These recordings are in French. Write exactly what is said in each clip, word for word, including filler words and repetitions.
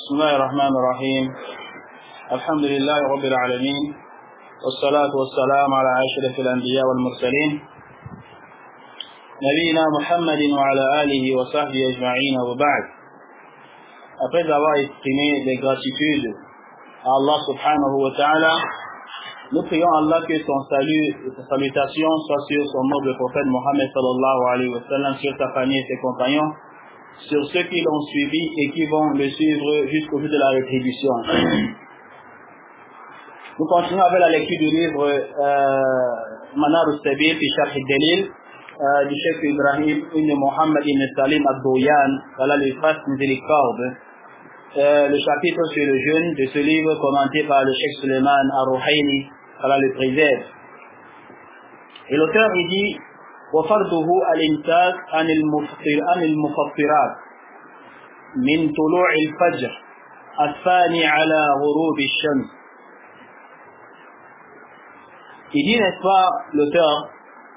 بسم الله الرحمن الرحيم الحمد لله رب العالمين والصلاة والسلام على أشرف الأنبياء والمرسلين نبينا محمد وعلى آله وصحبه أجمعين وبعد. Après avoir exprimé des gratitudes à Allah subhanahu wa ta'ala, nous prions Allah que son salut et sa salutation soient sur son noble prophète Mohammed sallallahu alayhi wa sallam, sur sa famille et ses compagnons, sur ceux qui l'ont suivi et qui vont le suivre jusqu'au jour de la rétribution. Nous continuons avec la lecture du livre euh, Manar al-Sabil fi Sharh al-Dalil euh, du Cheikh Ibrahim ibn Muhammad ibn Salim al-Douyan, voilà les phrases miséricorde. Euh, le chapitre sur le jeûne de ce livre commenté par le Cheikh Suleiman al-Ruhaili, voilà le préserve. Et l'auteur il dit وفرضه الإمساك عن المفطر عن المفطرات من طلوع الفجر الثاني على غروب الشمس. Il dit, n'est-ce pas, l'auteur,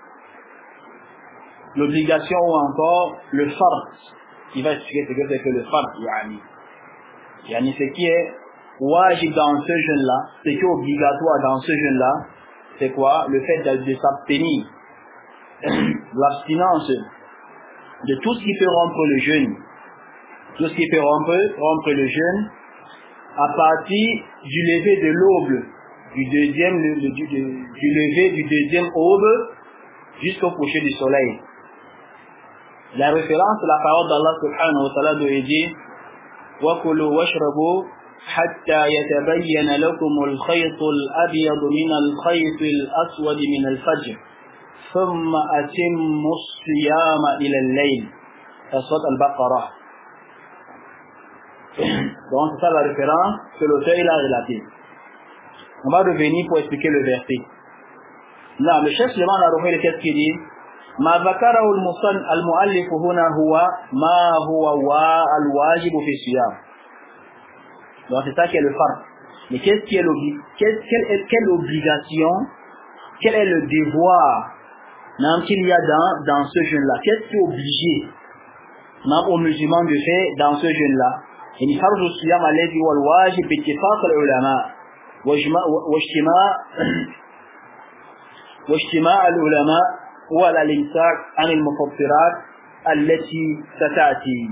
l'obligation ou encore le fard. Il va expliquer ce que c'est que le fard, yani. Yani, ce qui est wajib dans ce jeûne-là, ce qui est obligatoire dans ce jeûne-là, c'est quoi? Le fait de, de s'abstenir. L'abstinence de tout ce qui peut rompre le jeûne, tout ce qui peut rompre, rompre le jeûne à partir du lever de l'aube, du deuxième, du, du, du, du lever du deuxième aube jusqu'au coucher du soleil. La référence à la parole d'Allah subhanahu wa ta'ala doit dire وَكُلُوا وَاشْرَبُوا حَتَّى يَتَبَيَّنَ لَكُمُ الْخَيْطُ الْأَبْيَضُ مِنَ الْخَيْطِ الْأَسْوَدِ مِنَ الْفَجْرِ ثم أتم الصيام إلى الليل. Sourate Al-Baqarah. Donc c'est ça la référence que l'auteur il a relatée. On va revenir pour expliquer le verset. Là, le chef Suleiman al-Ruhaili, qu'est-ce qu'il dit? ما ذكره المؤلف هنا هو ما هو الواجب في الصيام. Donc c'est ça qui est le fard. Mais qu'est-ce qui est l'obligation? Quelle est quelle obligation? Quel est le devoir qu'il y a dans, dans ce jeûne-là? Qu'est-ce qui est obligé aux musulmans de faire dans ce jeûne-là? Il فرض الصيام الذي هو الواجب باتفاق العلماء واجتماع واجتماع العلماء هو الإمساك عن المفطرات التي ستأتي.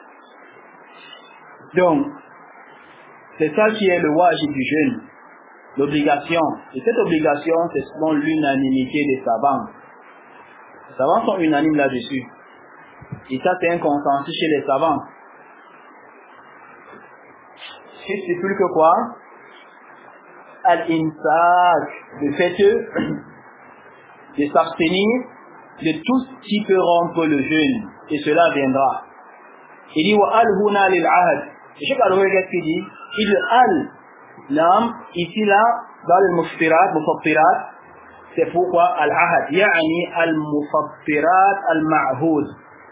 Donc c'est ça qui est le wajib du jeûne, l'obligation. Et cette obligation, c'est selon l'unanimité des savants. Les savants sont unanimes là-dessus. Et ça, c'est un consensus chez les savants. Ce qui stipule que quoi? Al-imsak, le fait de s'abstenir de tout ce qui peut rompre le jeûne. Et cela viendra. Il dit wa al-huna lil-ahad. Et je sais pas qu'est-ce qu'il dit. Il dit al, l'âme, ici là, dans le muftirat, muftirat, c'est pourquoi al-ahad, yani al-mufattirat al-ma'houd.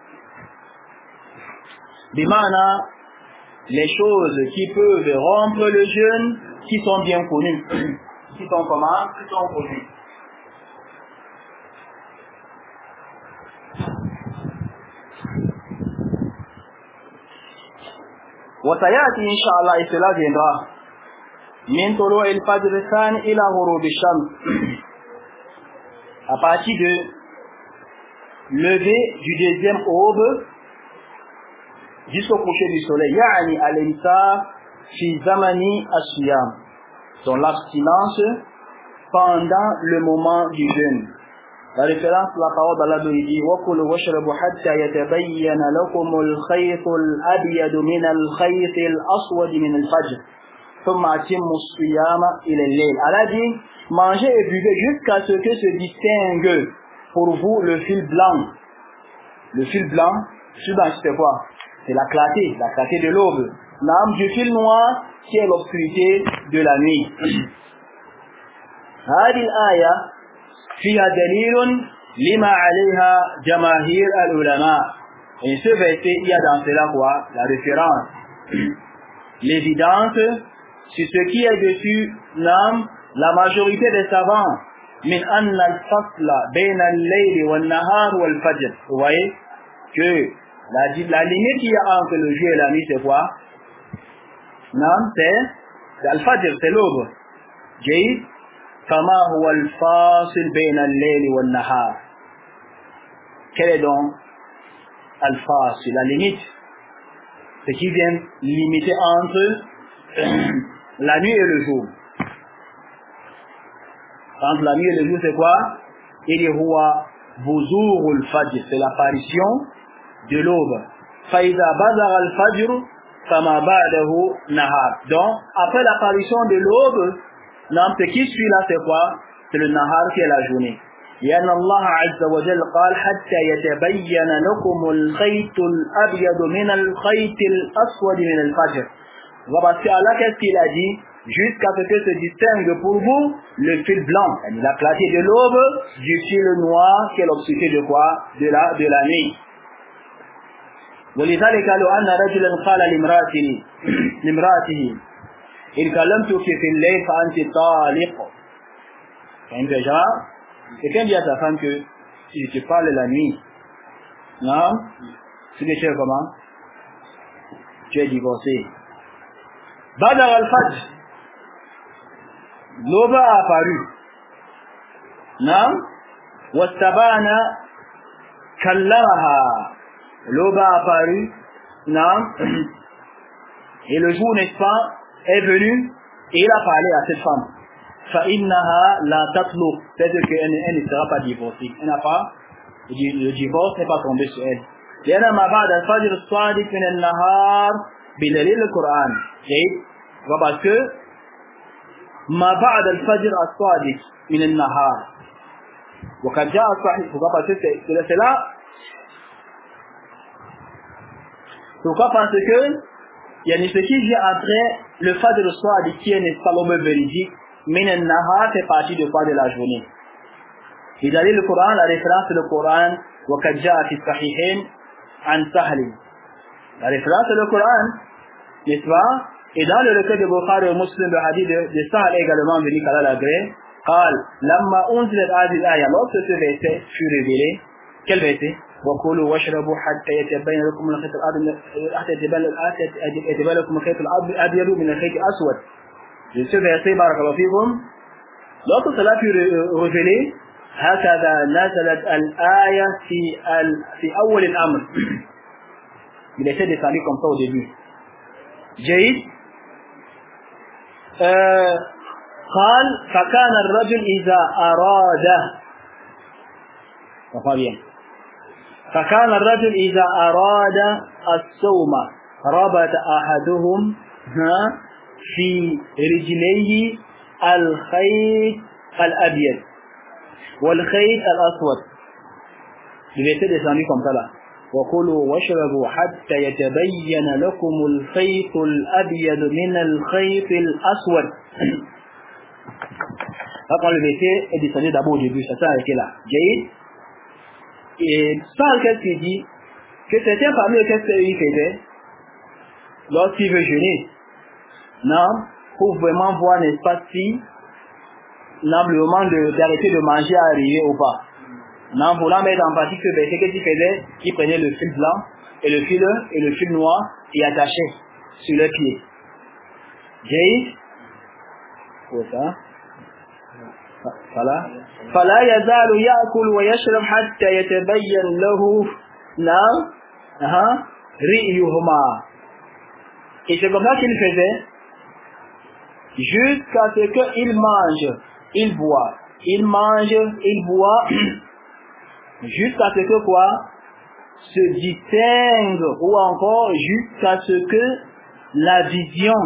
Bimana, les choses qui peuvent rompre le jeûne, qui sont bien connues. Qui sont comment? Qui sont connues. وسيأتي إن شاء الله et cela viendra. من طلوع الفجر الثاني إلى غروب الشمس. À partir de lever du deuxième aube jusqu'au coucher du soleil. يعني الإمساك في زمن الصيام. Donc l'abstinence pendant le moment du jeûne. La référence à la parole d'Allah dit وَكُلُوا وَاشْرَبُوا حَتَّى يَتَبَيَّنَ لَكُمُ الْخَيْطُ الْأَبْيَضُ مِنَ الْخَيْطِ الْأَسْوَدِ مِنَ الْفَجْرِ ثُمَّ أَتِمُّوا الصِّيَامَ إِلَى اللَّيْلِ. Allah dit mangez et buvez jusqu'à ce que se distingue pour vous le fil blanc. Le fil blanc, le fil blanc c'est quoi? C'est la clarté, la clarté de l'aube. L'âme du fil noir qui est l'obscurité de la nuit. هذه الآية فيها دليل لما عليها جماهير العلماء. Et ce verset, il y a dans cela quoi? La référence, l'évidence sur ce qui est dessus l'âme, la majorité des savants. من أن الفصل بين الليل والنهار والفجر. Vous voyez que la, la limite qu'il y a entre le jour et la nuit, c'est quoi? Non, c'est Al-Fajr, c'est l'aube. جيد. فما هو الفاصل بين الليل والنهار. Quel est donc Al-Fasil, la limite? Ce qui vient limiter entre la nuit et le jour. Entre la nuit et le jour, c'est quoi? Il huwa buzurul fajr, c'est l'apparition de l'aube. Faïza bazar al-fajr, fama ba'dahu nahar. Donc, après l'apparition de l'aube, ce qui suit là, c'est quoi? C'est le nahar qui est la journée. لأن الله عز وجل قال حتى يتبين لكم الخيط الأبيض من الخيط الأسود من الفجر. Parce que Allah, qu'est-ce qu'il a dit? Jusqu'à ce que se distingue pour vous le fil blanc, la clarté de l'aube, du fil noir qui est l'obscurité de quoi? De la, de la nuit. ولذلك لو أن رجلا قال لامرأته لامرأته إن كلمتك في الليل فأنت طالق. فهمت يا جماعة؟ Quelqu'un dit à sa femme que si je te parle la nuit, non, c'est que tu es comment? Tu es divorcé. Badar al-Fajr, l'aube a apparu. Non? Wastabana kallamaha, l'aube a apparu. Non? Et le jour, n'est-ce pas, est venu et il a parlé à cette femme. فإنها لا تطلق, c'est-à-dire qu'elle ne sera pas divorcée. Elle n'a pas, le divorce n'est pas tombé sur elle. لأن ما بعد الفجر الصادق من النهار بدليل القرآن. Parce que ما بعد الفجر الصادق من النهار وقد جاء الصحيح. Pourquoi? Parce que c'est là. Pourquoi? Parce que il y a ce qui vient après le fajr الصادق qui est n'est pas l'aube véridique. من النهار fait partie de quoi? De la journée. Il a lu le Coran, la référence c'est le Coran وقد جاء في الصحيحين عن سهل. La référence c'est le Coran, n'est-ce pas? Et dans le recueil de Bukhari et Muslim, le hadith de, de Sahl également venu qu'Allah l'agrée, قال لما أنزلت هذه الآية, lorsque ce verset fut révélé, quel verset? وكلوا واشربوا حتى يتبين لكم الخيط الأبيض حتى يتبين لكم الخيط الأبيض من الخيط الأسود. Ce verset, barakallahu fikum, lorsque cela fut révélé, هكذا نزلت الآية في في أول الأمر. Il essaie de parler comme ça au début. جيد. قال فكان الرجل إذا أراد. Enfin bien. فكان الرجل إذا أراد الصوم ربط أحدهم في رجليه الخيط الأبيض والخيط الأسود. Le verset descendu comme ça là. وكلوا واشربوا حتى يتبين لكم الخيط الأبيض من الخيط الأسود. Là, quand le verset est descendu d'abord au début, ça s'est arrêté là. Jaïd. Et ça, qu'est-ce qu'il dit? Que certains parmi eux, qu'est-ce qu'ils faisaient lorsqu'ils veulent jeûner? Non, pour vraiment voir, n'est-ce pas, si non, le moment d'arrêter de, de manger est arrivé ou pas. Non, voulant mettre en pratique ce verset, qu'est-ce qu'il faisait? Il prenait le fil blanc et le fil et le fil noir et attachait sur les pieds. Jaïd. Pour ça. Voilà. فلا يزال يأكل ويشرب حتى يتبين له نعم ها رئيهما. Et c'est comme ça qu'il faisait jusqu'à ce qu'il mange, il boit, il mange, il boit, jusqu'à ce que quoi se distingue, ou encore jusqu'à ce que la vision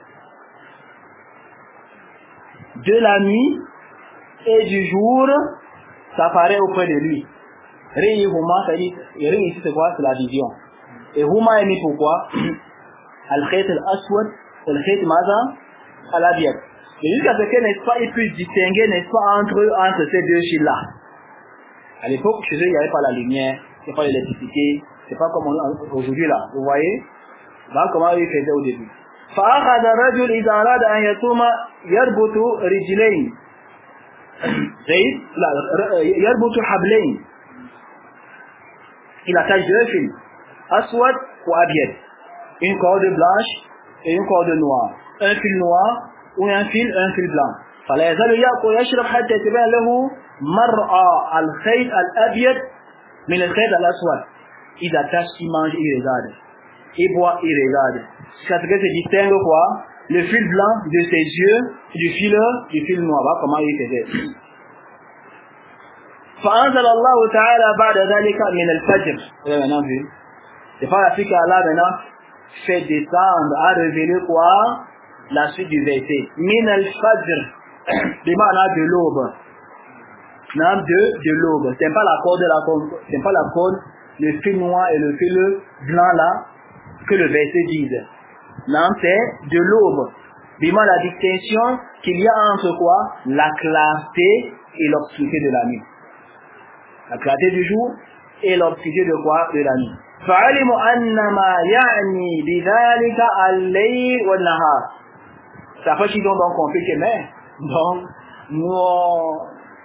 de la nuit et du jour s'apparaît auprès de lui. Ré Huma, c'est-à-dire, Ré ici c'est quoi? C'est la vision. Et Huma est mis pourquoi? Al-Khayt al-Aswad, Al-Khayt Maza, Al-Abiyad. Et jusqu'à ce que, n'est-ce pas, ils puissent distinguer, n'est-ce pas, entre, entre ces deux fils-là. À l'époque, chez eux, il n'y avait pas la lumière, il n'y avait pas l'électricité, c'est pas comme aujourd'hui là. Vous voyez? Voilà comment ils faisaient au début. فأخذ الرجل إذا أراد أن يصوم يربط رجلين. زيد لا يربط حبلين. Il attache deux fils, aswad ou abiyad, une corde blanche et une corde noire. Un fil noir ou un fil, un fil blanc. فلا يزال يأكل ويشرب حتى يتبين له مرأى الخيط الأبيض من الخيط الأسود. Il attache, il mange, il regarde. Il boit, il regarde. Jusqu'à ce que se distingue quoi? Le fil blanc de ses yeux du fil, du fil noir. Voilà comment il faisait. فأنزل الله تعالى بعد ذلك من الفجر. Vous avez maintenant vu? C'est pas la suite qu'Allah maintenant fait descendre à révéler quoi? La suite du verset. Min al-fajr. De l'aube. Non, de, de l'aube. C'est pas la corde de la corde. C'est pas la corde, le fil noir et le fil blanc là, que le verset dit. Non, c'est de l'aube. Dis-moi la distinction qu'il y a entre quoi? La clarté et l'obscurité de la nuit. La clarté du jour et l'obscurité de quoi? De la nuit. فعلموا أن ما يعني بذلك الليل والنهار. Ça fait qu'ils ont donc compris que mais donc nous on,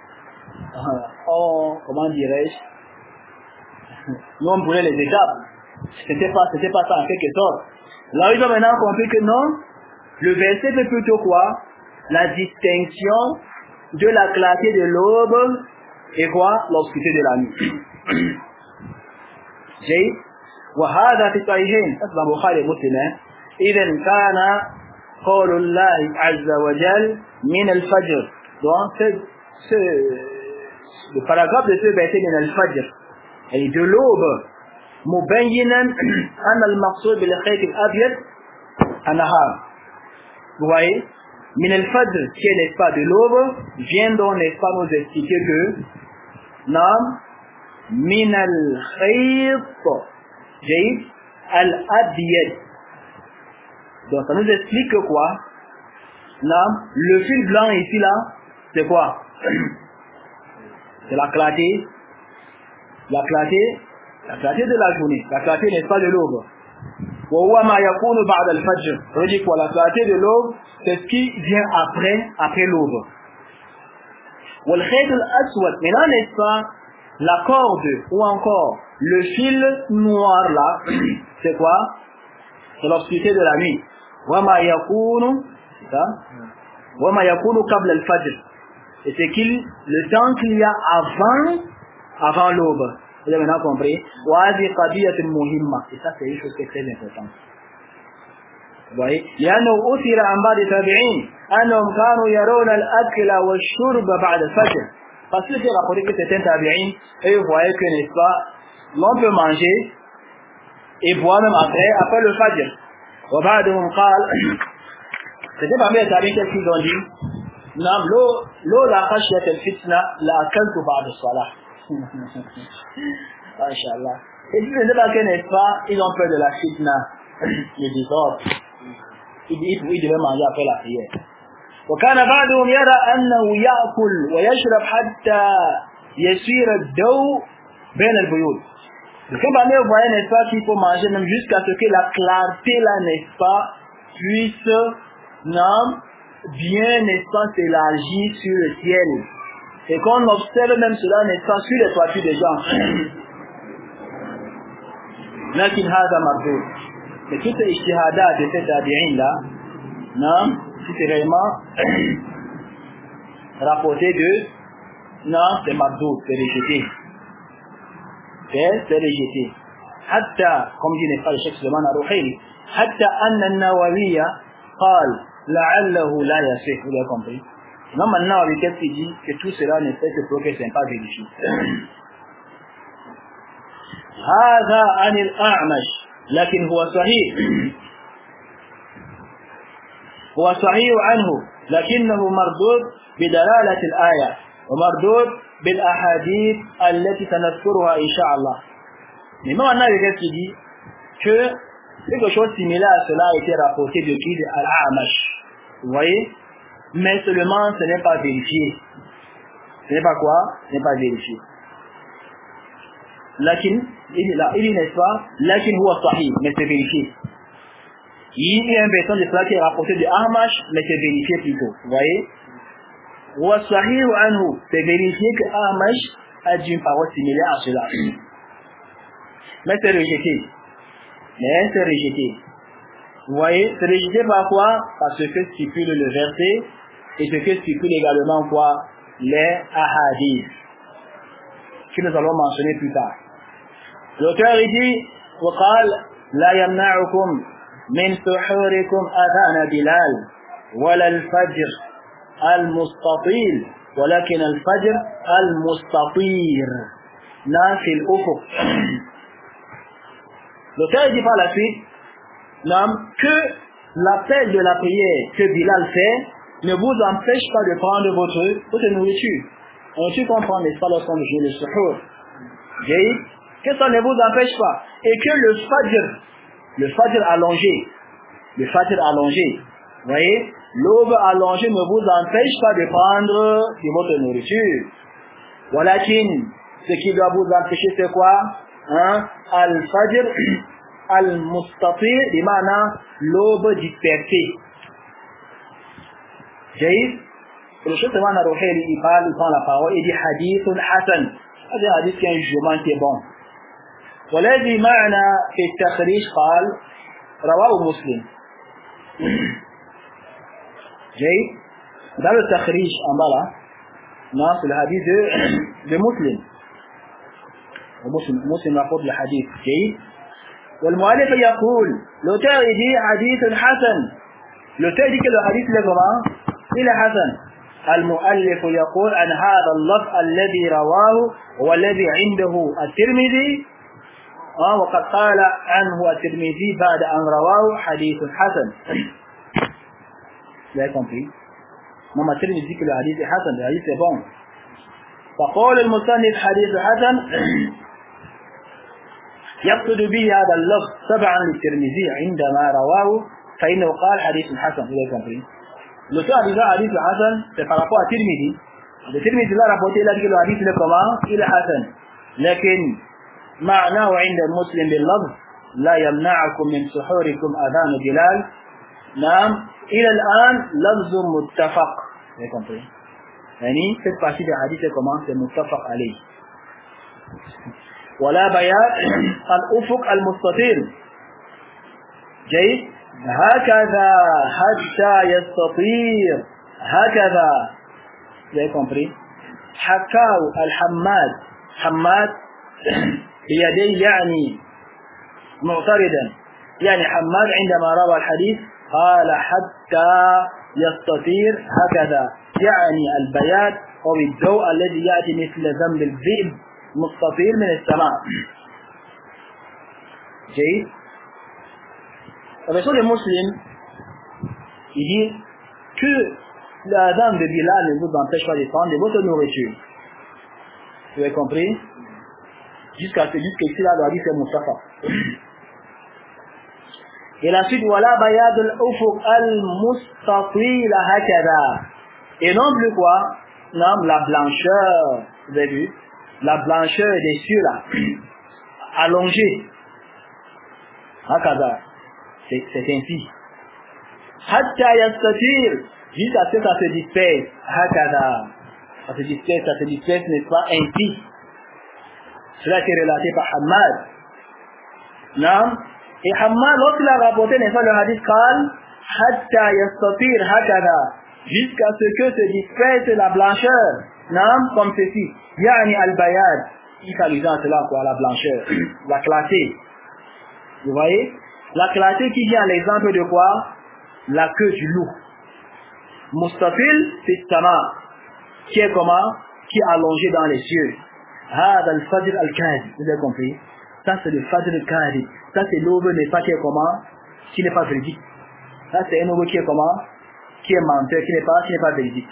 on comment dirais-je, nous on brûlait les étapes. C'était pas c'était pas ça en quelque sorte. Là ils ont maintenant compris que non, le verset fait plutôt quoi? La distinction de la clarté de l'aube et quoi? L'obscurité de la nuit. جيد. وهذا في الصحيحين أصبح بخاري مسلم. إذا كان قول الله عز وجل من الفجر. Donc ce, ce, le paragraphe de ce verset من الفجر et de l'aube مبينا أن المقصود بالخيط الأبيض النهار. Vous voyez, من الفجر qui est n'est-ce pas de l'aube vient donc n'est-ce pas nous expliquer que non من الخيط جيد الأبيض. Donc ça nous explique que quoi? Non, le fil blanc ici là, c'est quoi? C'est la clarté, la clarté, la clarté de la journée, la clarté n'est pas de l'aube. وهو ما يكون بعد الفجر. Ça veut dire quoi? La clarté de l'aube, c'est ce qui vient après, après l'aube. والخيط الأسود. Maintenant n'est-ce pas? La corde ou encore le fil noir là, c'est quoi? C'est l'obscurité de la nuit. وما يكون c'est ça? وما يكون قبل الفجر. Et c'est qu'il le temps qu'il y a avant avant l'aube. Vous avez maintenant compris? وهذه قضية مهمة. Et ça c'est une chose qui est très importante. Vous voyez? لأنه أثر عن بعض التابعين أنهم كانوا يرون الأكل والشرب بعد الفجر. Parce que j'ai rapporté que certains tabi'in, et vous voyez que, n'est-ce pas, l'on peut manger et boire même après, après le fajr. C'était parmi les tabi'in qu'est-ce qu'ils ont dit? Non, l'eau, l'eau la khashiyat al-fitna, la akaltu ba'da salah. Masha'Allah. Et si ce n'est pas que, n'est-ce pas, ils ont peur de la fitna, le désordre. Ils, ils, ils devaient manger après la prière. وكان بعضهم يرى أنه يأكل ويشرب حتى يسير الضوء بين البيوت. Comme parmi vous voyez, n'est-ce pas, qu'il faut manger même jusqu'à ce que la clarté là, n'est-ce pas, puisse, non, bien, n'est-ce pas, s'élargir sur le ciel. Et qu'on observe même cela, n'est-ce pas, sur les toitures des gens. لكن هذا مردود. Mais tout ce ijtihadat de ces tabi'in là, non, c'est réellement rapporté de non, c'est mardou, c'est rejeté. C'est, c'est rejeté. Hatta, comme dit n'est-ce pas le Cheikh Suleiman al-Ruhaili, hatta anna an-Nawawiya qal la'allahu la yasih. Vous avez compris? Non, maintenant, avec qu'est-ce qu'il dit? Que tout cela ne fait que pour que ce n'est pas vérifié. هذا عن الأعمش لكن هو صحيح هو صحيح عنه لكنه مردود بدلالة الآية ومردود بالأحاديث التي سنذكرها إن شاء الله. Mais maintenant, il qui dit que quelque chose similaire à cela a été rapporté de qui? De Al-A'mash. Vous voyez? Mais seulement ce n'est pas vérifié. Ce n'est pas quoi? Ce n'est pas vérifié. Lakin, il dit n'est-ce pas? Lakin huwa sahih, mais c'est vérifié. Il y a une version de cela qui est rapportée de Ahmash, mais c'est vérifié plutôt. Vous voyez? Huwa sahih anhu, c'est vérifié que Ahmash a dit une parole similaire à cela. Mais c'est rejeté. Mais c'est rejeté. Vous voyez, c'est rejeté par quoi? Parce que stipule le verset et ce que stipule également quoi? Les ahadith, que nous allons mentionner plus tard. L'auteur il dit وقال لا يمنعكم من سحوركم أذان بلال ولا الفجر المستطيل ولكن الفجر المستطير لا في الأفق. L'auteur dit par la suite non, que l'appel de la prière que Bilal fait ne vous empêche pas de prendre votre, votre nourriture. On tu comprends, n'est-ce pas, lorsqu'on joue le suhour. Que ça ne vous empêche pas. Et que le fajr, le fajr allongé, le fajr allongé, vous voyez, l'aube allongée ne vous empêche pas de prendre de votre nourriture. Voilà ce qui doit vous empêcher, c'est quoi? Hein? Al-fajr al-mustatir, bimana l'aube dispersée. Jaïd, le chef de Mana Rouheli, il parle, il prend la parole, il dit hadithun hasan. C'est un hadith qui a un jugement qui est bon. والذي معنا في التخريج قال رواه مسلم. جيد. Dans le takhrij en bas là, non, c'est le hadith de, de Muslim. Muslim, Muslim rapporte le hadith. جيد. والمؤلف يقول l'auteur il dit hadith حسن. L'auteur dit que le hadith est comment? Il est حسن. المؤلف يقول عن هذا اللفظ الذي رواه والذي عنده الترمذي وقد قال عنه الترمذي بعد أن رواه حديث حسن. Vous avez compris? Mon الترمذي dit que le hadith est حسن, le hadith est bon. فقول المصنف حديث حسن يقصد به هذا اللفظ تبعا للترمذي عندما رواه فإنه قال حديث حسن. Vous avez compris? L'auteur a dit le hadith Hassan, c'est par rapport à Tirmidhi. Le Tirmidhi l'a rapporté, il a dit que le hadith il est comment? Il est Hassan. لكن معناه عند المسلم باللفظ لا يمنعكم من سحوركم أذان بلال. نعم إلى الآن لفظ متفق. Vous avez compris? يعني cette partie du hadith c'est comment? C'est متفق عليه. ولا بيان الأفق المستطيل. جيد. هكذا حتى يستطير هكذا. Vous avez compris? حكاو الحماد حماد بيديه يعني معترضا يعني حماد عندما روى الحديث قال حتى يستطير هكذا يعني البياض أو الضوء الذي يأتي مثل ذنب الذئب مستطير من السماء. جيد. La version des musulmans, il dit que la dame de Bilal ne vous empêche pas de prendre de votre nourriture. Vous avez compris? Jusqu'à ce jusqu'ici, là, doit dire c'est Mustafa. Et la suite, voilà, bayad al-ufuq al-mustatil hakada. Et non plus quoi? Non, la blancheur, vous avez vu? La blancheur des cieux, là, allongée. Hakada. C'est, c'est ainsi. Hatta yastatir, jusqu'à ce que ça se disperse. Hakada. Ça se disperse, ça se disperse, n'est-ce pas? Ainsi. Cela a été relaté par Hammad. Non? Et Hammad, lorsqu'il a rapporté, n'est-ce pas, le hadith calme, Hatta yastatir hakada, jusqu'à ce que se disperse la blancheur. Non? Comme ceci. Yani al-bayad. Il s'agit en cela, quoi, la blancheur. La clarté. Vous voyez? La clarté qui vient à l'exemple de quoi? La queue du loup. Mustafil, c'est sama, qui est comment? Qui est allongé dans les cieux. Hada al-fajr al-kadib. Vous avez compris? Ça c'est le fajr al-kadib. Ça c'est l'aube n'est pas qui est comment? Qui n'est pas véridique. Ça c'est un aube qui est comment? Qui est menteur, qui n'est pas, qui n'est pas véridique.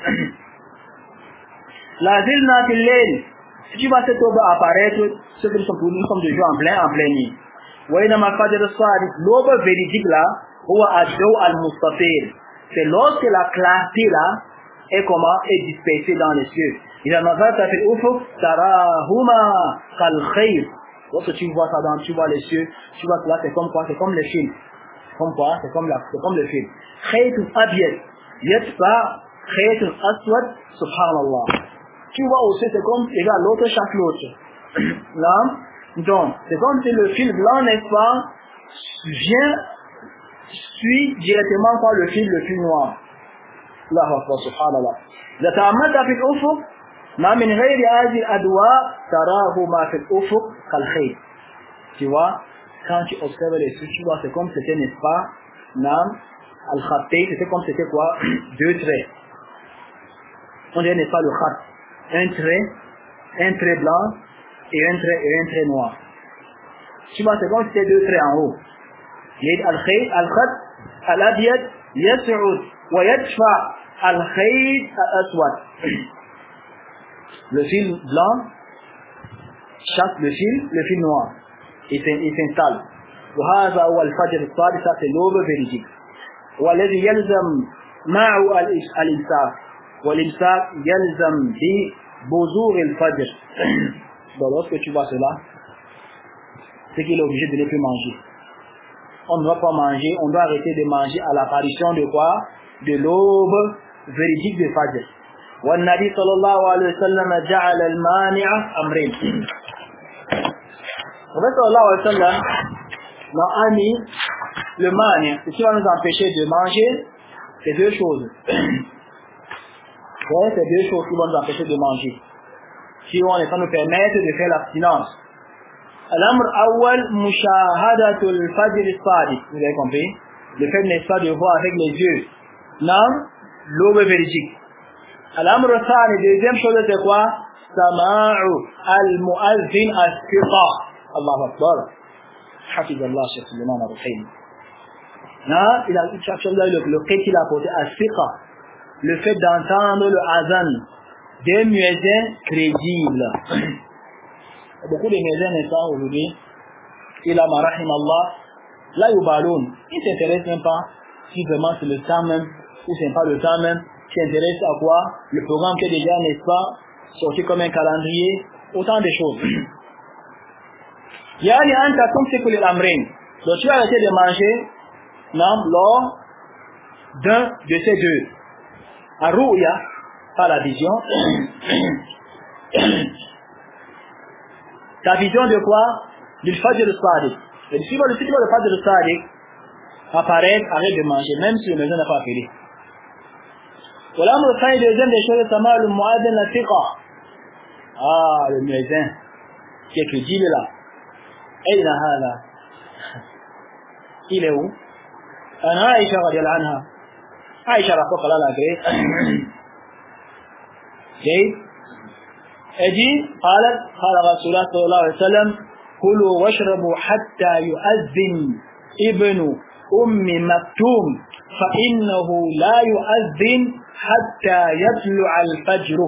La zilna fil layl. Si tu vois cette aube apparaître, ce que nous sommes, nous sommes de jour en plein, en plein nuit. وإنما فجر الصادق l'aube véridique là هو الضوء المستطيل. C'est lorsque la clarté là est comment? Est dispersée dans les cieux. إذا نظرت في الأفق تراهما كالخيل. Lorsque tu vois ça dans, tu vois les cieux, tu vois que là c'est comme quoi? C'est comme le film. Comme quoi? C'est comme la, c'est comme le film. خيط أبيض يتبع خيط أسود سبحان الله. Tu vois aussi c'est comme égal l'autre chaque l'autre. Là. Donc, c'est comme si le fil blanc, n'est-ce pas, vient suit directement par le fil le plus noir. Allahu Akbar, subhanallah. إذا تأملت في الأفق ما من غير هذه الأدواء تراه ما في الأفق كالخيط. Tu vois, quand tu observes les trucs, tu vois, c'est comme c'était, n'est-ce pas, Nam, al-khattay, c'était comme c'était quoi? Deux traits. On dirait, n'est-ce pas, le khat. Un trait, un trait blanc, et un trait, et un trait noir. Tu vois, c'est comme c'était deux traits en haut. يد الخيط الخط الأبيض يسعد ويدفع الخيط الأسود. Le fil blanc chasse le fil, le fil noir. Il s'installe. وهذا هو الفجر الصادق، ça c'est l'aube véridique. والذي يلزم معه الإمساك والإمساك يلزم ببزوغ الفجر. Donc lorsque tu vois cela, c'est qu'il est obligé de ne plus manger. On ne doit pas manger, on doit arrêter de manger à l'apparition de quoi? De l'aube véridique de Fajr. والنبي صلى الله عليه وسلم جعل المانع أمرين. Le prophète sallallahu alayhi wa sallam a mis le mani, ce qui va nous empêcher de manger, c'est deux choses. Ouais, c'est deux choses qui vont nous empêcher de manger. Qui vont nous permettre de faire l'abstinence. L'amr awwal mushahadatul fajr as-sadiq. Vous avez compris? Le fait n'est pas de voir avec les yeux. Non, l'aube véridique. L'amr thani, deuxième chose c'est quoi? Sama'u al-mu'azzin as-siqa. Allahu Akbar. Hafiz Allah, Cheikh Suleiman al-Ruhayn. Non, il a cherché le le qu'il a apporté as-siqa. Le fait d'entendre le azan des muezzins crédibles. Beaucoup de muezzins, n'est-ce pas, aujourd'hui, il a marahim Allah, là, yubaloun, ils ne s'intéressent même pas si vraiment c'est le temps même, ou c'est pas le temps même, ils s'intéressent à quoi? Le programme qui est déjà, n'est-ce pas, sorti comme un calendrier, autant de choses. Yani anta tumsiku lil amrayn. Donc tu vas arrêter de manger, non, lors d'un de ces deux. Ar-ru'ya, par la vision. Ta vision de quoi? Du fajr al-sadiq. Et si le cycle de fajr al-sadiq apparaît, arrête de manger, même si le maison n'a pas appelé. Voilà, le fin deuxième des choses, c'est le mu'adhin la thiqa. Ah, le muezzin, qui est crédible là. أين هذا؟ إلى هو؟ أنا عائشة رضي الله عنها. عائشة رضي الله عنها. جيد. أجي قالت قال رسول الله صلى الله عليه وسلم كلوا واشربوا حتى يؤذن ابن أم مكتوم فإنه لا يؤذن حتى يطلع الفجر.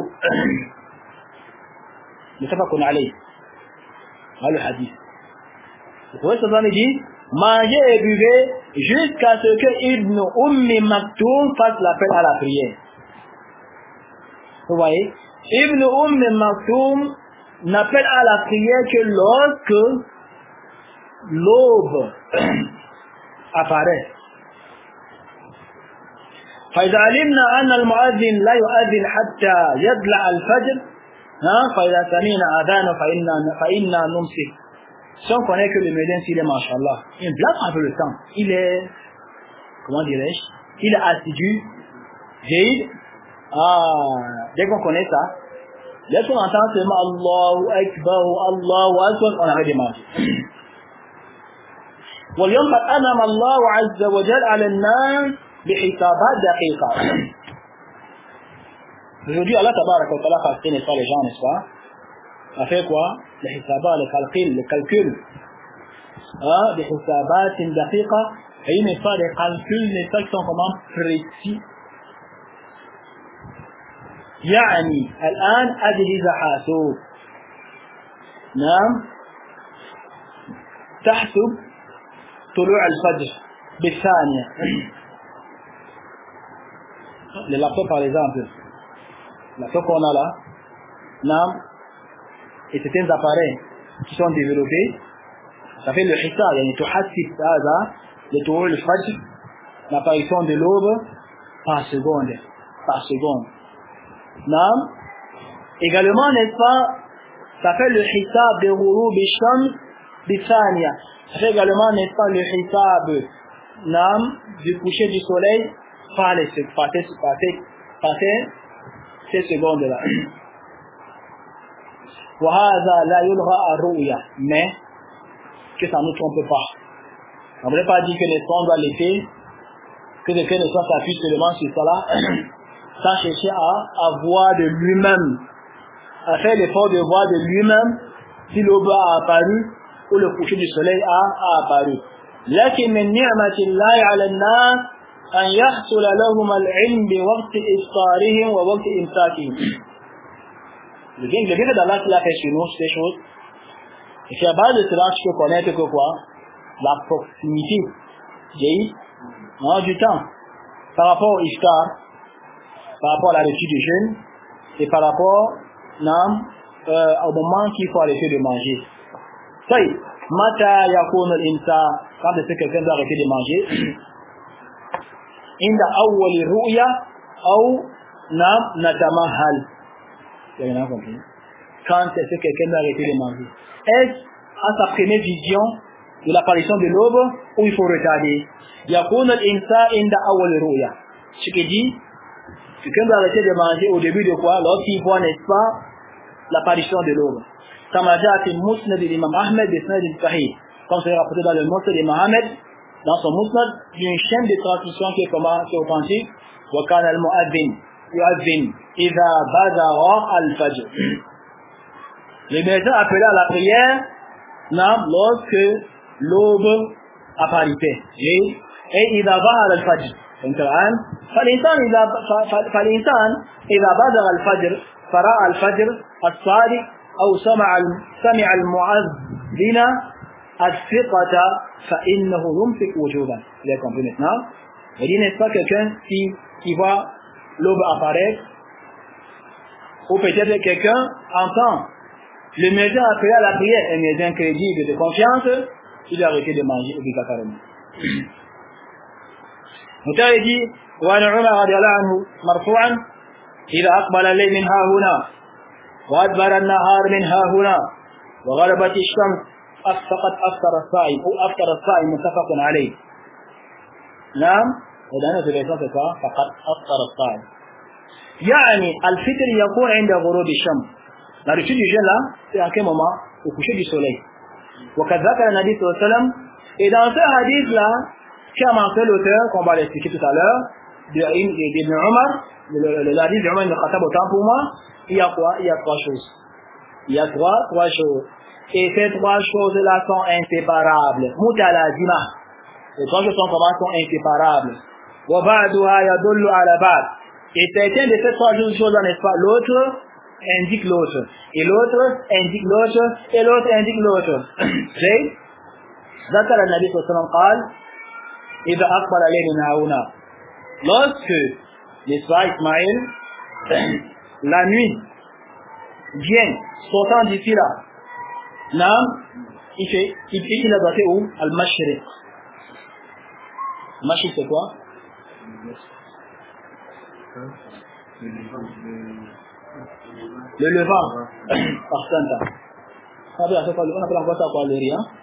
متفق عليه. هذا الحديث. Le prophète sallallahu alayhi wa sallam dit, mangez et buvez jusqu'à ce que Ibn Ummi Maktoum fasse l'appel à la prière. Vous voyez, Ibn Ummi Maktoum n'appelle à la prière que lorsque l'aube apparaît. فإذا علمنا أن المؤذن لا يؤذن حتى يطلع الفجر فإذا سمعنا أذانه فإنا فإنا نمسك. Si on connaît que le médecin, s'il est machallah, il blague un peu le temps. Il est, comment dirais-je, il est assidu, j'ai ah, dès qu'on connaît ça, dès qu'on entend seulement Allahu Akbar, Allahu Akbar, on arrête de manger. واليوم قد أنعم الله عز وجل على الناس بحسابات دقيقة. Aujourd'hui, Allah tabaraka wa ta'ala fascine n'est-ce pas les gens, n'est-ce pas? A fait quoi? Le hisabat, le calcul, le calcul. Hein? Des hisabat daqiqa. Et il n'est pas des calculs, n'est-ce pas, qui sont comment précis. يعني الآن أجهزة حاسوب. نعم. تحسب طلوع الفجر بالثانية. Le laptop par exemple. Le laptop qu'on a là. نعم. Et certains appareils qui sont développés, ça fait le hisab, yani tuhasib hada, le tour, le fajr, l'apparition de l'aube par seconde, par seconde. Non? Également, n'est-ce pas, ça fait le hisab de ghurub ash-shams bi thaniya. Ça fait également, n'est-ce pas, le hisab nam, du coucher du soleil par, les, par, ces, par, ces, par ces, ces secondes-là. Mais que ça ne nous trompe pas. On ne voudrait pas dire que les sons doivent l'été, que le cœur ne soit s'appuie seulement sur cela, sans chercher à, à voir de lui-même, à faire l'effort de voir de lui-même si l'aube a apparu ou le coucher du soleil a, a apparu. لكن من نعمة الله على الناس أن يحصل لهم العلم بوقت إفطارهم ووقت إمساكهم. Le bien, le bien d'Allah qu'il a fait sur nous, ces choses, et c'est à base de cela que je peux connaître que quoi? La proximité des, non, du temps, par rapport au iftar, par rapport à la rupture du jeûne, et par rapport non, euh, au moment qu'il faut arrêter de manger. Ça y est, mata yakunu al-insa, quand est-ce que quelqu'un doit arrêter de manger? Inda awwali ru'ya ou nam natamahal. Vous avez compris? Quand est-ce que quelqu'un doit arrêter de manger? Est-ce à sa première vision de l'apparition de l'aube ou il faut retarder? Yakunu al-insa inda awwali ru'ya. Ce qui dit, quelqu'un doit arrêter de manger au début de quoi? Lorsqu'il voit, n'est-ce pas, l'apparition de l'aube. Kama jaa fi musnad l'imam Ahmed bi sanad sahih. Comme c'est rapporté dans le musnad de Mohammed, dans son musnad, il y a une chaîne de transmission qui est comment, qui est authentique. Wa kana al-mu'adhdhin yu'adhdhin idha badara al-fajr. Les médecins appelaient à la prière, non, lorsque l'aube apparaissait. Et, et idha badara al-fajr. الآن فالإنسان إذا فالإنسان إذا بادر الفجر فرأى الفجر الصادق أو سمع سمع المؤذن الثقة فإنه يمسك وجوبا. Vous avez compris maintenant? Il dit, n'est-ce pas quelqu'un qui, qui voit l'aube apparaître, ou peut-être quelqu'un entend le médecin appeler à la prière, un médecin crédible de confiance, il doit arrêter de manger obligatoirement. وكان يجي وعن عمر رضي الله عنه مرفوعا إذا أقبل الليل من ها هنا وأدبر النهار من ها هنا وغربت الشمس فقد أفطر الصائم أو أفطر الصائم متفق عليه. نعم ودعنا في الإسلام فقد أفطر الصائم يعني الفطر يكون عند غروب الشمس. La rupture du jeûne là, c'est à quel moment? Au coucher du soleil. وقد ذكر النبي صلى الله عليه وسلم. Et dans ce hadith là, qui a mentionné l'auteur, qu'on va l'expliquer tout à l'heure, d'Ibn Omar, le hadith d'Omar ibn Khattab, autant pour moi, il y a quoi? Il y a trois choses. Il y a trois, trois choses. Et ces trois choses-là sont inséparables. Mutalazima. Les trois choses sont comment? Sont inséparables. Wa ba'duha yadullu ala ba'd. Et certaines de ces trois choses, n'est-ce pas? L'autre indique l'autre. Et l'autre indique l'autre. Et l'autre indique l'autre. C'est ذكر النبي صلى الله عليه وسلم قال إذا أقبل عليه من هنا. Lorsque l'Isra Ismaël, la nuit, vient, sortant d'ici là, Nam, il fait, il, il a doté où? Al-Mashriq. Mashriq c'est quoi? Le levant. Par Santa. On appelle encore ça quoi, le riz, hein?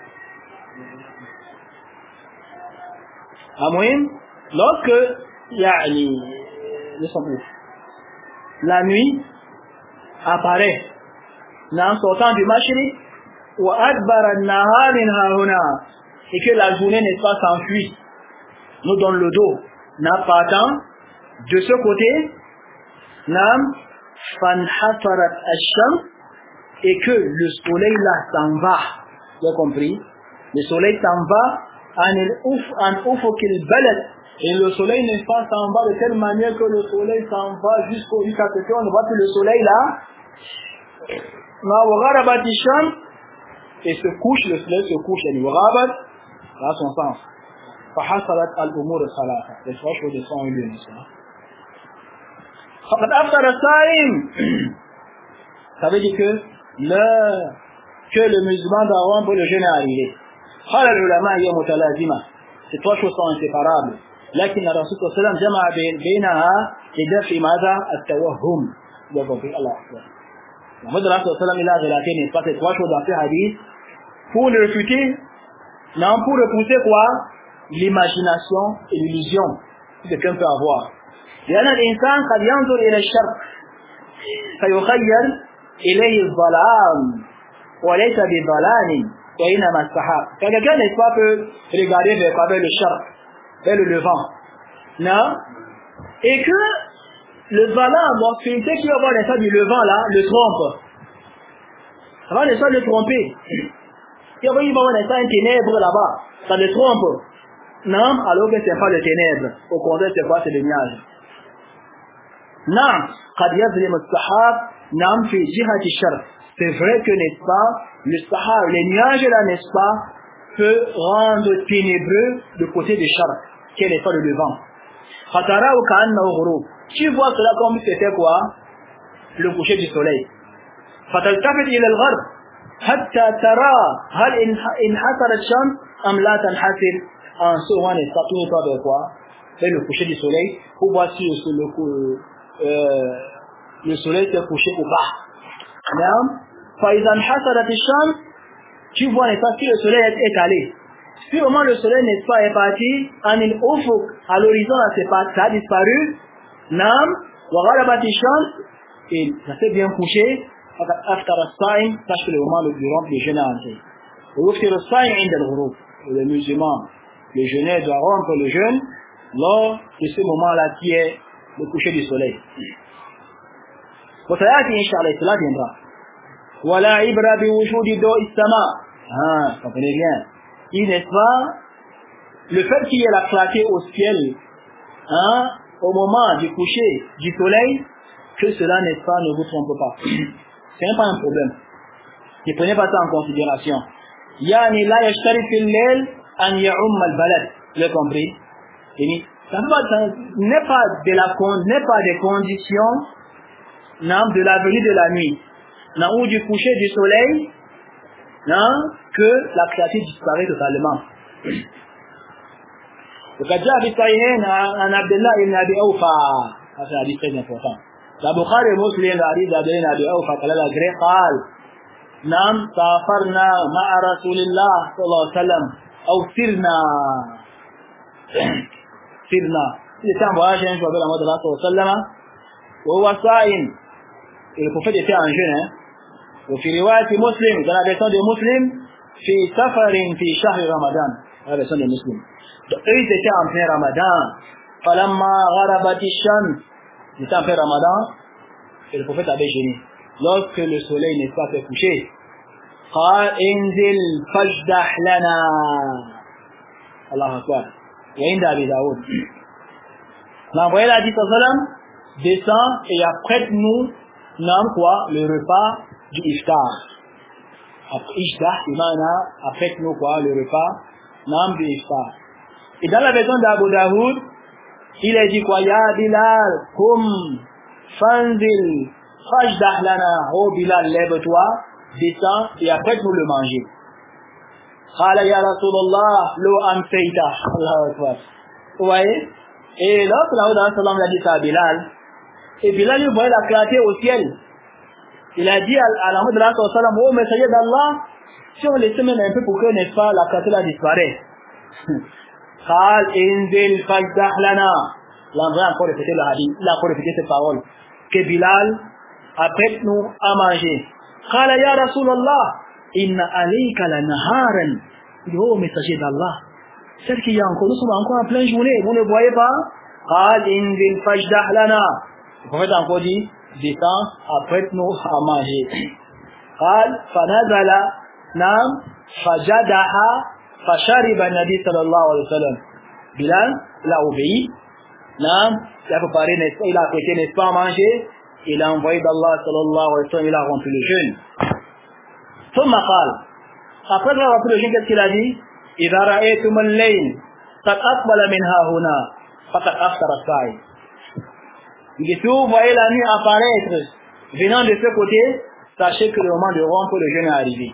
Amoum, lorsque yani, nous sommes où? La nuit apparaît en sortant du Mashriq ou adbar an-nahar min hahuna, et que la journée n'est pas s'enfuit, nous donne le dos, n'a pas tant de ce côté, nam fanhatarat ash-shams, et que le soleil là s'en va, vous avez compris? Le soleil s'en va en ufukil balad, et le soleil n'est pas s'en va de telle manière que le soleil s'en va jusqu'au jusqu'à ce qu'on ne voit plus le soleil là. Et se couche, le soleil se couche, et warabat dans son sens. Fahasalat al-umur salata. Les trois choses sont une lieu, faqad aftara as-sa'im. Ça veut dire que l'heure que le musulman doit rompre le jeûne est arrivé. قال العلماء هي متلازمة. Ces trois choses sont inséparables. لكن الرسول صلى الله عليه وسلم جمع بينها لدفع ماذا؟ التوهم. Vous avez compris? Allah. Le Prophète sallallahu alayhi wa sallam il a relaté, n'est-ce pas, ces trois choses dans ce hadith pour le réfuter, non, pour repousser quoi? l'imagination et l'illusion que quelqu'un peut avoir. لأن الإنسان قد ينظر إلى الشرق فيخيل إليه الظلام وليس بظلام وإنما السحاب. Quelqu'un n'est pas peut regarder vers, vers le charq, vers le levant, non, et que le valant, l'obscurité qui va voir l'état du levant là, le trompe. Ça va l'état le tromper. Il va voir l'état un ténèbre là-bas, ça le trompe. Non, alors que c'est pas le ténèbre. Au contraire, c'est quoi? C'est le nuage. Non, قد يظلم السحاب نعم في جهة الشرق. C'est vrai que, n'est-ce pas, le sahab, les nuages là, n'est-ce pas, peut rendre ténébreux le côté du charq, qui n'est pas le levant. فَتَرَاهُ كَأَنَّهُ غُرُوبٌ. Tu vois cela comme si c'était quoi? Le coucher du soleil. فَتَلْتَفِتْ إِلَى الْغَرْبِ حَتَّى تَرَى هَلْ انْحَسَرَ الشَّمْسُ أَمْ لَا تَنْحَسِرُ. En ce moment, n'est-ce pas, tourne-toi vers quoi? Vers le coucher du soleil, pour voir si le, le, euh, le soleil s'est couché ou pas. Non? فَإِذَا انْحَسَرَتِ الشَّمْسُ. Tu vois, n'est-ce pas, si le soleil est étalé. Si au moment le soleil, n'est-ce pas, est parti, en une ufuk, à l'horizon, ça a disparu, nam, wa gharabat ash-shams, et ça s'est bien couché, after as-saim, sache que le moment le durant le jeûne est entré. Et yuftir as-saim inda al-ghurub. Le musulman, le jeûneur doit rompre le jeûne lors de ce moment-là qui est le coucher du soleil. وسيأتي إن شاء الله cela viendra. ولا عبرة بوجود ضوء السماء. Ah, comprenez bien. Il n'est pas le fait qu'il y ait la clarté au ciel, hein, au moment du coucher du soleil, que cela n'est pas, ne vous trompe pas. Ce n'est pas un problème. Ne prenez pas ça en considération. Yani la yashtari fil layl an ya'um al balad. Vous avez compris? Ça n'est pas de la n'est pas des conditions, non, de la venue de la nuit, non, ou du coucher du soleil, non, que la clarté disparaît totalement. وقد جاء في الصحيحين عن عبد الله بن ابي اوفى. هذا حديث très important. البخاري ومسلم حديث عبد الله بن ابي اوفى قال له قال نعم سافرنا مع رسول الله صلى الله عليه وسلم او سرنا سرنا il était en voyage un jour avec la mort de Allah صلى الله عليه وسلم وهو صائم. Et le prophète était en jeûne, hein. وفي رواية مسلم, dans la version de Muslim, في سفر في شهر رمضان, dans la version de Muslim. Donc eux ils étaient en plein Ramadan. فلما غربت الشمس, ils étaient en plein Ramadan et le prophète avait jeûné. Lorsque le soleil n'est pas fait coucher, قال انزل فاجدح لنا. الله أكبر. وعند أبي داود. L'envoyé l'a dit sallallahu alayhi wa sallam, descend et apprête-nous, non quoi, le repas du iftar. Ijdah, imana, apprête-nous quoi, le repas, non du iftar. Et dans la version d'Abu Daoud, il a dit quoi, ya Bilal, kum, fanzil, fajdah lana, oh Bilal, lève-toi, descends et apprête-nous le manger. Khala ya Rasulallah, lo amsayta. Allahu Akbar. Vous voyez? Et lorsque la Sallam l'a dit ça à Bilal, et Bilal lui voyait la clarté au ciel. Il a dit à la mode de la Sallam, oh messager d'Allah, si on laissait même un peu pour que, n'est-ce pas, la clarté là disparaît. Khal inzil fajdah lana. L'envoyé a encore répété le hadith, il a encore répété cette parole. Que Bilal apprête-nous à manger. Khala ya Rasulallah, inna alayka la naharan. Il dit, oh messager d'Allah, celle qu'il y a encore, nous sommes encore en pleine journée, vous ne voyez pas? Qal inzil fajdah lana. Le prophète a encore dit, descends, apprête-nous à manger. Qal fanazala nam fajadaha fashariba nabi sallallahu alayhi wa sallam. Bilal, il a obéi, nam, il a préparé, il a apprêté, n'est-ce pas, à manger, il a envoyé d'Allah sallallahu alayhi wa sallam, il a rempli le jeûne. Thumma qal. Après avoir rempli le jeûne, qu'est-ce qu'il a dit? إذا رأيتم الليل قد أقبل منها هنا فقد أفطر الصائم. Il dit, si vous voyez la nuit apparaître venant de ce côté, sachez que le moment de rompre le jeûne est arrivé.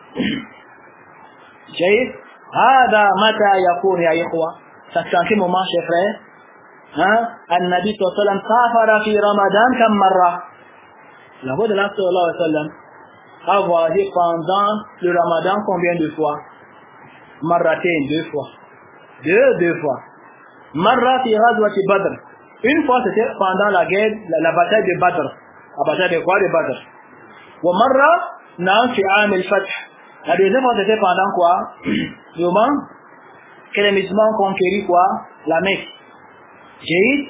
جيد. هذا متى يكون يا إخوة؟ Ça c'est en quel moment, chers frères? Hein? النبي صلى الله عليه وسلم سافر في رمضان كم مرة? La voix de l'Ange sallallahu alayhi wa sallam a voyagé pendant le Ramadan combien de fois? Marratain, deux fois. Deux, deux fois. Marra fi ghazwati Badr. Une fois, c'était pendant la guerre, la, la bataille de Badr. La bataille de quoi? De Badr. Wa marra na'am fi am al-fath. La deuxième fois, c'était pendant quoi? Le moment que les musulmans ont conquéri quoi? La Mecque. J'ai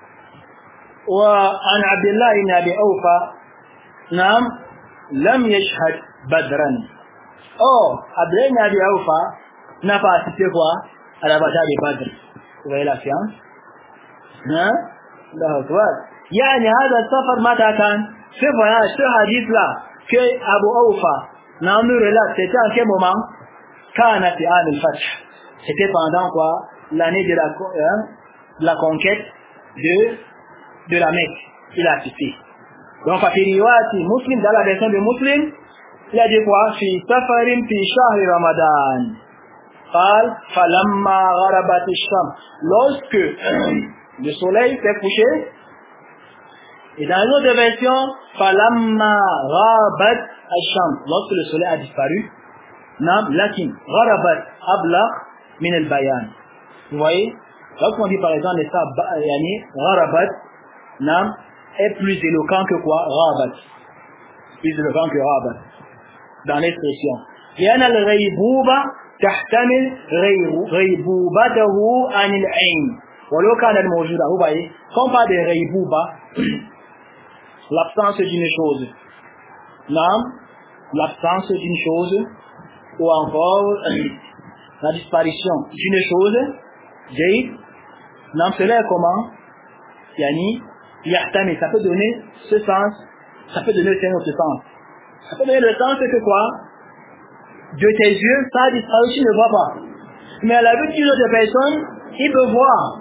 وعن عبد الله بن أبي أوفى نعم لم يشهد بدرا. Oh, Abdullah ibn Abi Awfa n'a pas assisté quoi? À la bataille de Badr. Vous voyez la science? Hein? Allahu Akbar. Yani هذا السفر متى كان? Ce voyage, ce hadith là que Abu Awfa n'a nous relate, c'était en quel moment? كان في عام الفتح. C'était pendant quoi? L'année de la, hein, de la conquête de de la Mecque. Il a assisté. Donc, à Firiwati, Muslim, dans la version de Muslim, il a dit quoi? Fi safarin fi shahri Ramadan. Qal, falamma gharabat ash-shams. Lorsque le soleil s'est couché, et dans une autre version, falamma gharabat ash-shams. Lorsque le soleil a disparu, nam, lakin, gharabat ablaq min al-bayan. Vous voyez? Lorsqu'on dit par exemple, ça, yani, gharabat, nam, est plus éloquent que quoi? Rabat. Plus éloquent que Rabat. Dans l'expression. لأن الغيبوبة تحتمل غيبوبته عن العين ولو كان الموجودة. Vous voyez, quand on parle de غيبوبة, l'absence d'une chose. Non, l'absence d'une chose ou encore la disparition d'une chose. J'ai, non, cela est comment? Yani, yahtami, ça peut donner ce sens, ça peut donner un autre sens. Ça peut donner le sens que quoi? De tes yeux, ça a disparu, tu ne vois pas. Mais à la vue d'une autre personne, il peut voir.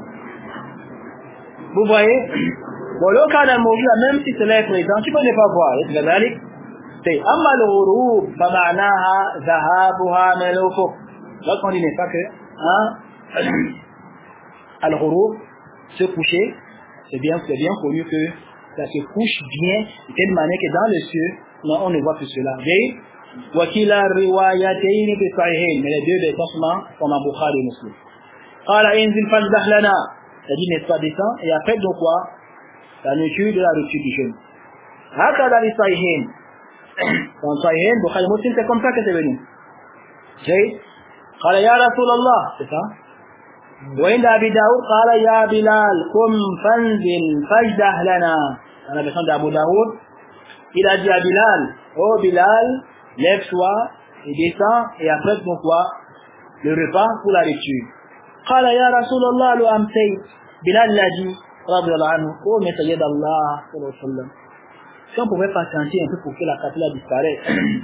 Vous voyez? Bon, le cas d'un mot, même si cela est présent, tu peux ne pas voir. C'est amma al-ghurub, fama'naha dhahabuha min al-ufuq. Lorsqu'on dit n'est pas que, hein, al-ghurub, se coucher, c'est bien, c'est bien connu que ça se couche bien, de telle manière que dans le ciel, non, on ne voit plus cela. Et, wakila riwayatayn fi sahihayn, mais les deux versions sont en Bukhari et Muslim. Qala inzil fajdah lana, c'est-à-dire n'est-ce pas descend, et après donc quoi? La nourriture de la rupture du jeûne. Hakada li sahihayn. Dans sahihayn, Bukhari et Muslim, c'est comme ça que c'est venu. J'ai, qala ya Rasulallah, c'est ça? وعند أبي داود قال يا بلال قم فانزل فاجده لنا. Dans la version d'Abu Daoud, il a dit à Bilal, oh Bilal, lève-toi et descends et après donc quoi? Le repas pour la lecture. قال يا رسول الله لو أمسيت. Bilal l'a dit, رضي الله عنه, oh Messager d'Allah, صلى الله عليه وسلم, si on pouvait patienter un peu pour que la capilla disparaisse.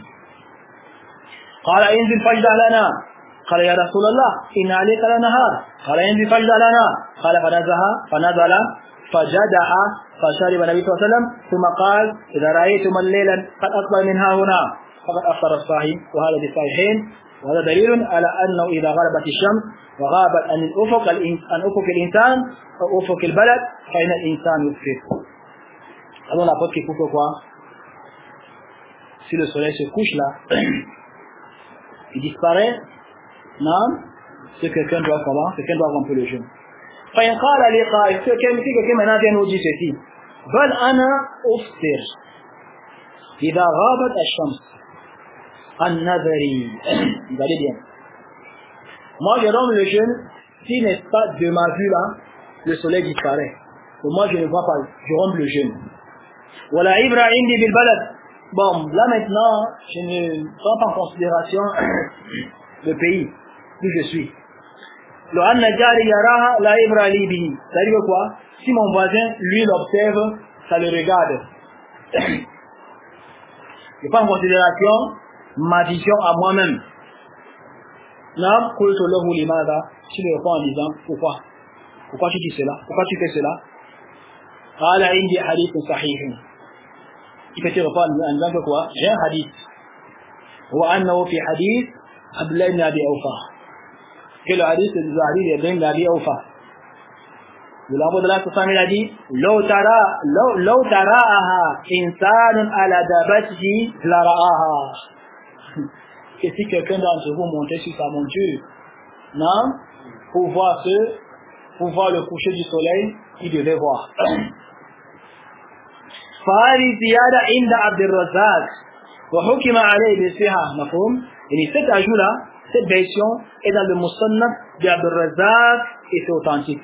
قال انزل فاجده لنا. قال يا رسول الله إن عليك لنهار. قال انزل فاجده لنا. قال فنزل فنزل فجدع فشرب النبي صلى الله عليه وسلم ثم قال إذا رأيتم الليل قد أقبل من ها هنا فقد أفطر الصائم. وهذا بالصحيحين وهذا دليل على أنه إذا غربت الشمس وغابت عن الأفق عن أفق الإنسان أو أفق البلد فإن الإنسان يفطر. Alors la porte qui coupe quoi? Si le soleil se couche là, il disparaît. Non, c'est que quelqu'un doit comment? Quelqu'un doit romper le jeûne. فإن قال لي قائل, si quelqu'un maintenant vient nous dire ceci, بل أنا أفطر إذا غابت الشمس عن نظري. Vous allez bien. Moi je romps le jeûne si n'est-ce pas de ma vue là, le soleil disparaît. Donc moi je ne vois pas, je romps le jeûne. ولا عبرة عندي بالبلد. Bon, là maintenant, je ne prends pas en considération le pays où je suis. Le anna jari yaraha la ibra li bihi. Ça veut dire quoi? Si mon voisin, lui, l'observe, ça le regarde. Je prends en considération ma vision à moi-même. Nam qultu lahu limadha. Je lui réponds en disant, pourquoi? Pourquoi tu dis cela? Pourquoi tu fais cela? Qala indi hadithun sahihun. Il peut te répondre en disant que quoi? J'ai un hadith. Wa annahu fi hadith Abdullah ibn Abi Awfa. Que le hadith de Abdullah ibn Abi Awfa. Le lambeau de la Soussan il a dit, Law tara, law tara'aha insanun ala dabatihi la ra'aha. Que si quelqu'un d'entre vous montait sur sa monture, non? pour voir ce, pour voir le coucher du soleil, il devait voir. فهذه زيادة عند عبد الرزاق وحكم عليه بالصحة مفهوم؟ يعني cet ajout là, cette version est dans le Musannaf d'Abd al-Razzaq et c'est authentique.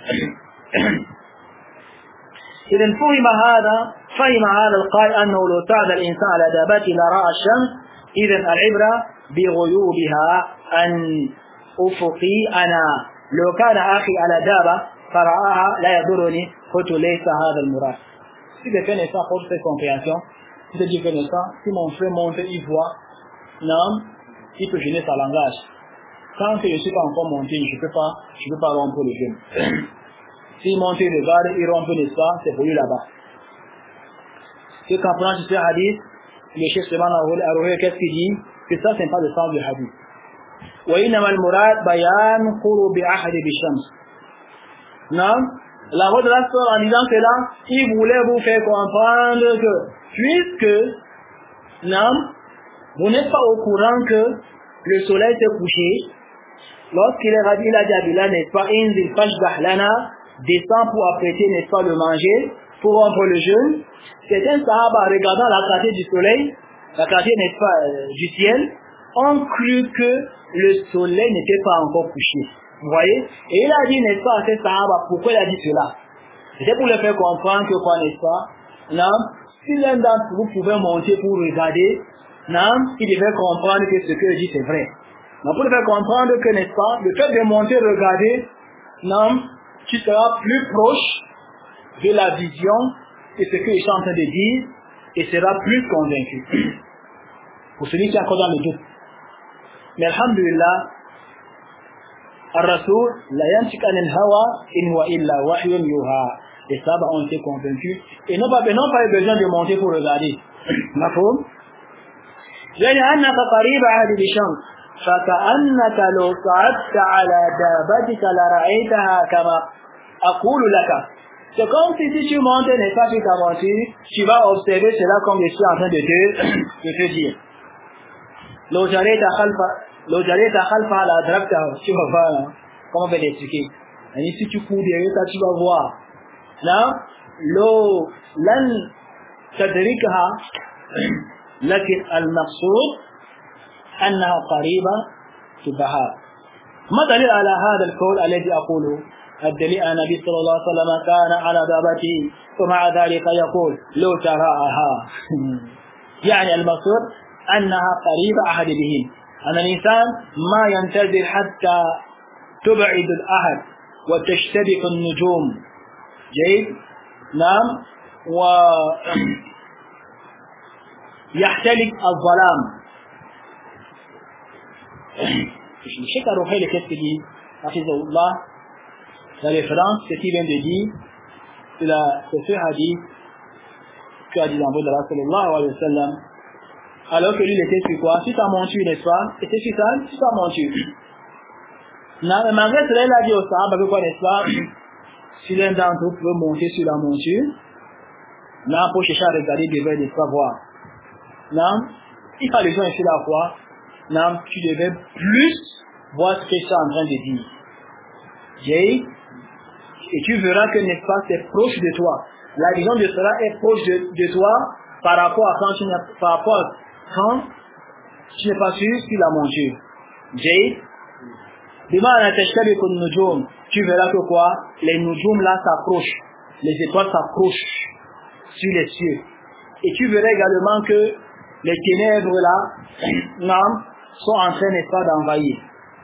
إذا فهم هذا فهم هذا القائل أنه لو تعد الإنسان على دابته لرأى الشمس إذا العبرة بغيوبها أن أفقي أنا لو كان أخي على دابة فرآها لا يضرني قلت ليس هذا المراد. Si je fais naissance pour cette compréhension, si je dis que naissance, si mon frère monte, il voit, non, il peut gêner sa langage. Tant que je ne suis pas encore monté, je ne peux pas, je peux pas rompre le jeûne. S'il monte, il regarde, il rompt l'espace, c'est pour lui là-bas. Ce qu'on prend sur ce hadith, le chef Suleiman Arouhé, qu'est-ce qu'il dit? Que ça, ce n'est pas le sens du hadith. وإنما المراد بيان قرب أحد بالشمس. Non? La voix de la sœur en disant cela, il voulait vous faire comprendre que, puisque, non, vous n'êtes pas au courant que le soleil s'est couché, lorsqu'il est radis, il a dit à Bilal, n'est-ce pas, Inzil Fashdah Lana, descend pour apprêter, n'est-ce pas, le manger, pour rompre le jeûne. Certains sahaba, regardant la clarté du soleil, la clarté, n'est-ce pas, euh, du ciel, ont cru que le soleil n'était pas encore couché. Vous voyez? Et il a dit, n'est-ce pas, à ces sahaba, pourquoi il a dit cela? C'était pour le faire comprendre que quoi, n'est-ce pas? Non? Si l'un d'entre vous pouvait monter pour regarder, non? Il devait comprendre que ce que je dis, c'est vrai. Donc, pour le faire comprendre que, n'est-ce pas, le fait de monter, regarder, non? Tu seras plus proche de la vision et ce que je suis en train de dire et seras plus convaincu. Pour celui qui est encore dans le doute. Mais alhamdulillah, Ar-Rasoul, la yantik anil hawa in huwa illa wahyun yuha. Les sahabas ont été convaincus et n'ont pas, n'ont pas eu besoin de monter pour regarder. Mafhum? يعني أنك قريب عهد بشمس فكأنك لو صعدت على دابتك لرأيتها كما أقول لك. C'est comme si, si tu montes, n'est-ce pas, sur ta voiture, tu vas observer cela comme je suis en train de te, de te dire. لو جريت خلف لو جريت خلفها لأدركتها. Tu vas voir, hein, comment on va l'expliquer. Et si tu cours derrière ça, tu vas voir. Là, لو لن تدركها لكن المقصود أنها قريبة تبهار. ما دليل على هذا القول الذي أقوله؟ الدليل أن النبي صلى الله عليه وسلم كان على دابته ومع ذلك يقول لو تراها. يعني المقصود أنها قريبة أحد بهم. أن الإنسان ما ينتظر حتى تبعد الأحد وتشتبك النجوم. جيد؟ نعم. و يحتلك الظلام. الشيخ الروحي qu'est-ce qu'il dit? Hafizahullah, la référence, ce qu'il vient de dire, c'est ce hadith qu'a dit l'envoyé de Rasulullah alayhi wa sallam. Alors que lui, il était sur quoi? Sur sa monture, n'est-ce pas? Et c'est sur ça, sur sa monture. Non, mais malgré cela, il a dit au sahaba, avec quoi, n'est-ce pas? Si l'un d'entre vous peut monter sur la monture, non, pour chercher à regarder, il devait, n'est-ce pas, voir. Non, il fallait jouer ici la foi. Non, tu devais plus voir ce que je suis en train de dire. J'ai, et tu verras que, n'est-ce pas, c'est proche de toi. La vision de cela est proche de, de toi par rapport à quand tu n'as, par rapport à quand tu n'es pas sûr sur la monture. J'ai, tu verras que quoi, les nujum là s'approchent, les étoiles s'approchent sur les cieux. Et tu verras également que les ténèbres là, non, sont en train, n'est-ce pas, d'envahir.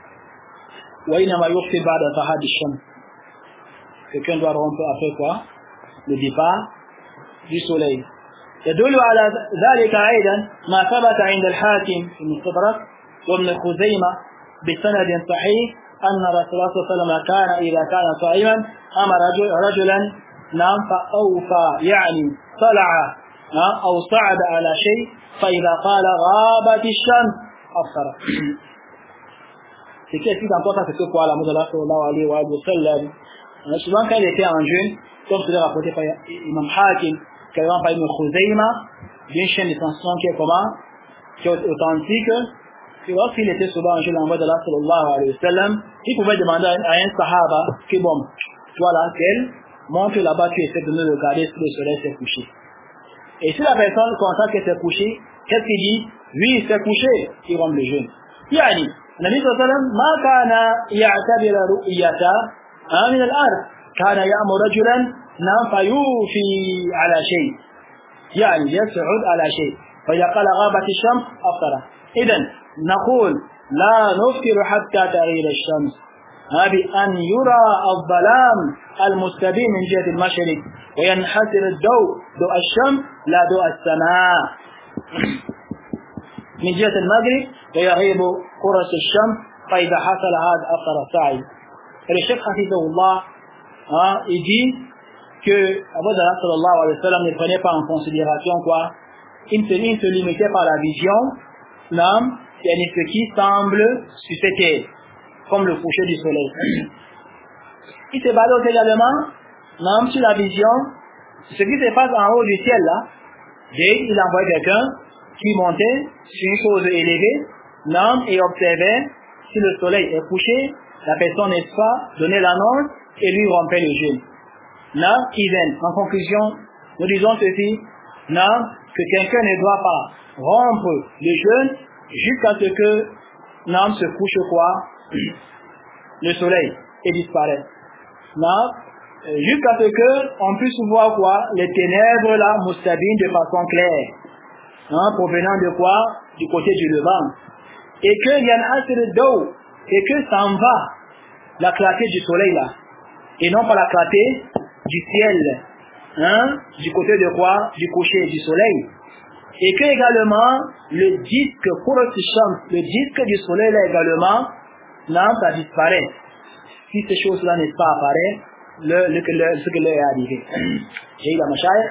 Quelqu'un doit rompre après quoi? Le départ du soleil. يدل على ذلك أيضا ما ثبت عند الحاكم في المستدرك وابن خزيمة بسند صحيح أن رسول الله صلى الله عليه وسلم كان إذا كان صائما أمر رجلا نام فأوفى يعني طلع أو صعد على شيء فإذا قال غابت الشمس أفطر. C'est qu'est-ce qui importe, c'est que quoi, la mode de la sallallahu alayhi wa sallam. Souvent quand il était en jeûne, comme c'est rapporté par Imam Hakim, qu'avant par Ibn Khuzayma, d'une chaîne de transmission qui est comment, qui est authentique, que lorsqu'il était souvent en jeu l'envoi de Allah sallallahu alayhi wa sallam, il pouvait demander à un sahaba que bon, toi là, tel, montre là-bas, tu essaies de me regarder si le soleil s'est couché. Et si la personne constate qu'elle s'est couchée, qu'est-ce qu'il dit? Oui, il s'est couché, il rompt le jeûne. Yani, النبي صلى الله عليه وسلم ما كان يعتبر رؤيته من الأرض، كان يأمر رجلا نام فيوفي على شيء، يعني يسعد على شيء، فإذا قال غابت الشمس أفطر. إذن نقول لا نفطر حتى تغيب الشمس، بأن يرى الظلام المستبين من جهة المشرق وينحسر الضوء ضوء الشمس لا ضوء السماء من جهة المغرب ويغيب قرص الشمس فإذا حصل هذا أثر السعي. Et le Cheikh Hafizahullah, hein, il dit que Abu Dawud sallallahu alayhi wa sallam ne prenait pas en considération quoi, il ne se, il se limitait par la vision, non, c'est ce qui semble sur cette terre, comme le coucher du soleil. Il se basait également, non, sur la vision, ce qui se passe en haut du ciel là, et il envoyait quelqu'un qui montait sur une chose élevée, non, et observait si le soleil est couché, la personne n'est pas donnait l'annonce et lui rompait le jeûne. Non, idem. En conclusion, nous disons ceci, non, que quelqu'un ne doit pas rompre le jeûne jusqu'à ce que, non, se couche quoi, le soleil et disparaît. Non, jusqu'à ce que on puisse voir quoi, les ténèbres là, moustabines de façon claire. Hein, provenant de quoi? Du côté du levant. Et que il y a un astre d'eau, et que ça en va, la clarté du soleil là, et non pas la clarté du ciel, hein, du côté de quoi? Du coucher du soleil. Et que également, le disque, pour le disque du soleil là également, non, ça disparaît. Si ces choses-là n'est pas apparaît, le, le, le, ce que l'heure est arrivé. J'ai eu la machaï?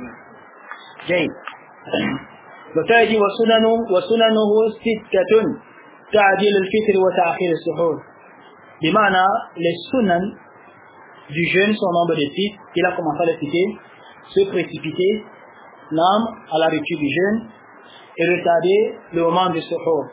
J'ai. L'auteur dit وَسُنَنُهُ سِتَّةٌ تَعْدِيلُ الْفِطْرِ وَتَأْخِيرُ السُّحُورِ. Bimana, les sunan du jeûne sont nombre de six, il a commencé à les citer, se précipiter, nam, à la rupture du jeûne, et retarder le moment du suhour.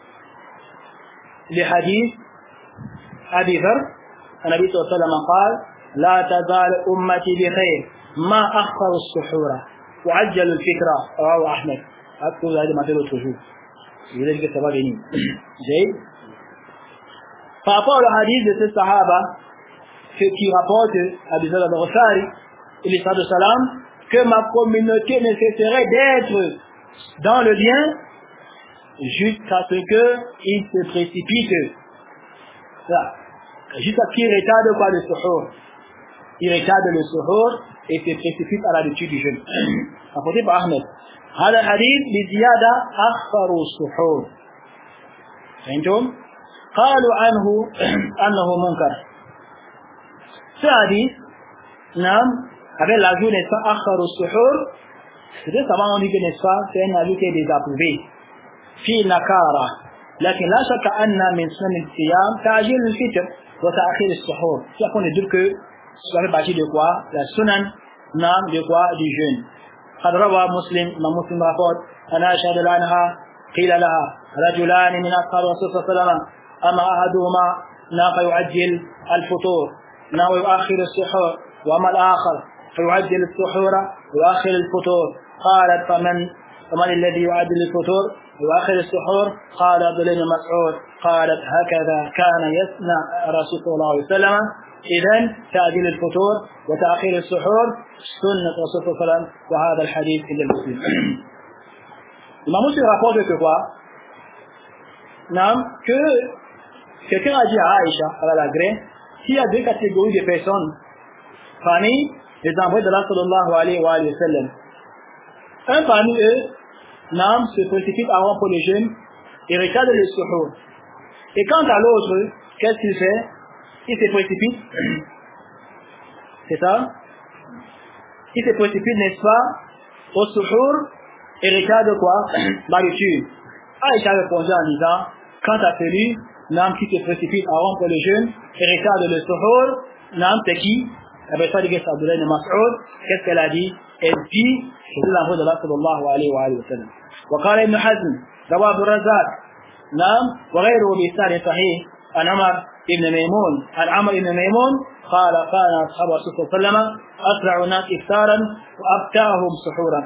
Le hadith, Abi Dharr, Nabi sallallahu alayhi wa sallam قال لا تزال أمتي بخير ما أخر السحور وعجل الفكرة رواه أحمد. Est-ce que vous avez demandé l'autre jour? Je vous ai dit que ça va venir. J'ai. Par rapport au hadith de ce sahaba, qui rapporte à Bizarre al-Ghafari, et l'Isra de Salam, que ma communauté ne cesserait d'être dans le bien jusqu'à ce qu'il se précipite. Voilà. Jusqu'à ce qu'il retarde quoi le suhour. Il retarde le suhour et se précipite à la lecture du jeûne. Rapporté par Ahmed. هذا الحديث بزيادة أخروا السحور. فهمتم؟ قالوا عنه أنه منكر. Ce hadith, نعم, avec l'ajout n'est pas أخروا السحور, c'est savants on dit que n'est-ce pas, c'est un ajout qui est désapprouvé. في نكارة. لكن لا شك أن من سنن الصيام تعجيل الفطر وتأخير السحور. Si on peut dire que ça fait partie de quoi? La sunan, نعم, de quoi? Du jeûne. قد روى مسلم ما مسلم رفض أنا أشهد عنها قيل لها رجلان من أصحاب الرسول صلى الله عليه وسلم أما أحدهما نا فيعجل الفطور نا ويؤخر السحور وأما الآخر فيعجل السحور ويؤخر الفطور. قالت فمن فمن الذي يعجل الفطور ويؤخر السحور؟ قال عبد الله بن مسعود قالت هكذا كان يصنع الرسول صلى الله عليه وسلم. إذن تعجيل الفطور وتأخير السحور سنة رسول الله صلى الله عليه وسلم وهذا الحديث عند المسلم. L'imam Muslim rapporte que quoi? Non, que quelqu'un a dit à Aïcha, à la gré, s'il y a deux catégories de personnes parmi les envoyés de Allah sallallahu alayhi wa sallam, un parmi eux, non, se précipite à rompre le jeûne et regarde le suhour. Et quant à l'autre, qu'est-ce qu'il fait? Il se précipite, c'est ça? Il se précipite, n'est-ce pas, au suhour et regarde quoi? La rupture. Aïcha répondait en disant, quant à celui, l'âme qui se précipite à rompre le jeûne et regarde le suhour, l'âme c'est qui? La personne de Abdullah ibn Mas'ud, qu'est-ce qu'elle a dit? Elle dit, c'est l'envoi de Allah sallallahu alayhi wa sallam. وقال ابن حزم رواه عبد الرزاق نعم وغيره بإسناد صحيح عن عمر بن ميمون عن عمر بن ميمون قال كان أصحاب رسول الله صلى الله عليه وسلم أسرع الناس إفطارا وأبتاهم سحورا.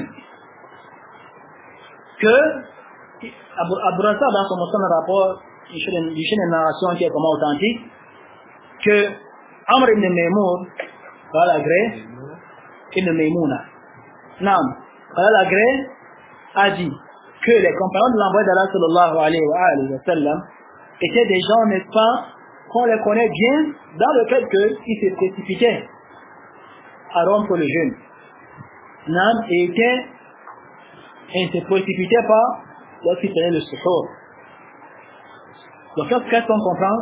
Que Abu Rassar dans son ensemble rapport, il fait une narration qui est comme authentique, que Amr ibn Maymoun, voilà gré, ibn Maymouna, Nam, voilà gré, a dit que les compagnons de l'envoyé d'Allah sallallahu alayhi wa sallam étaient des gens, n'est-ce pas, qu'on les connaît bien dans le fait qu'ils se précipitaient à rompre le jeûne. Nam, et étaient, et ne se précipitaient pas lorsqu'ils tenaient le suhour. Donc, qu'est-ce qu'on comprend?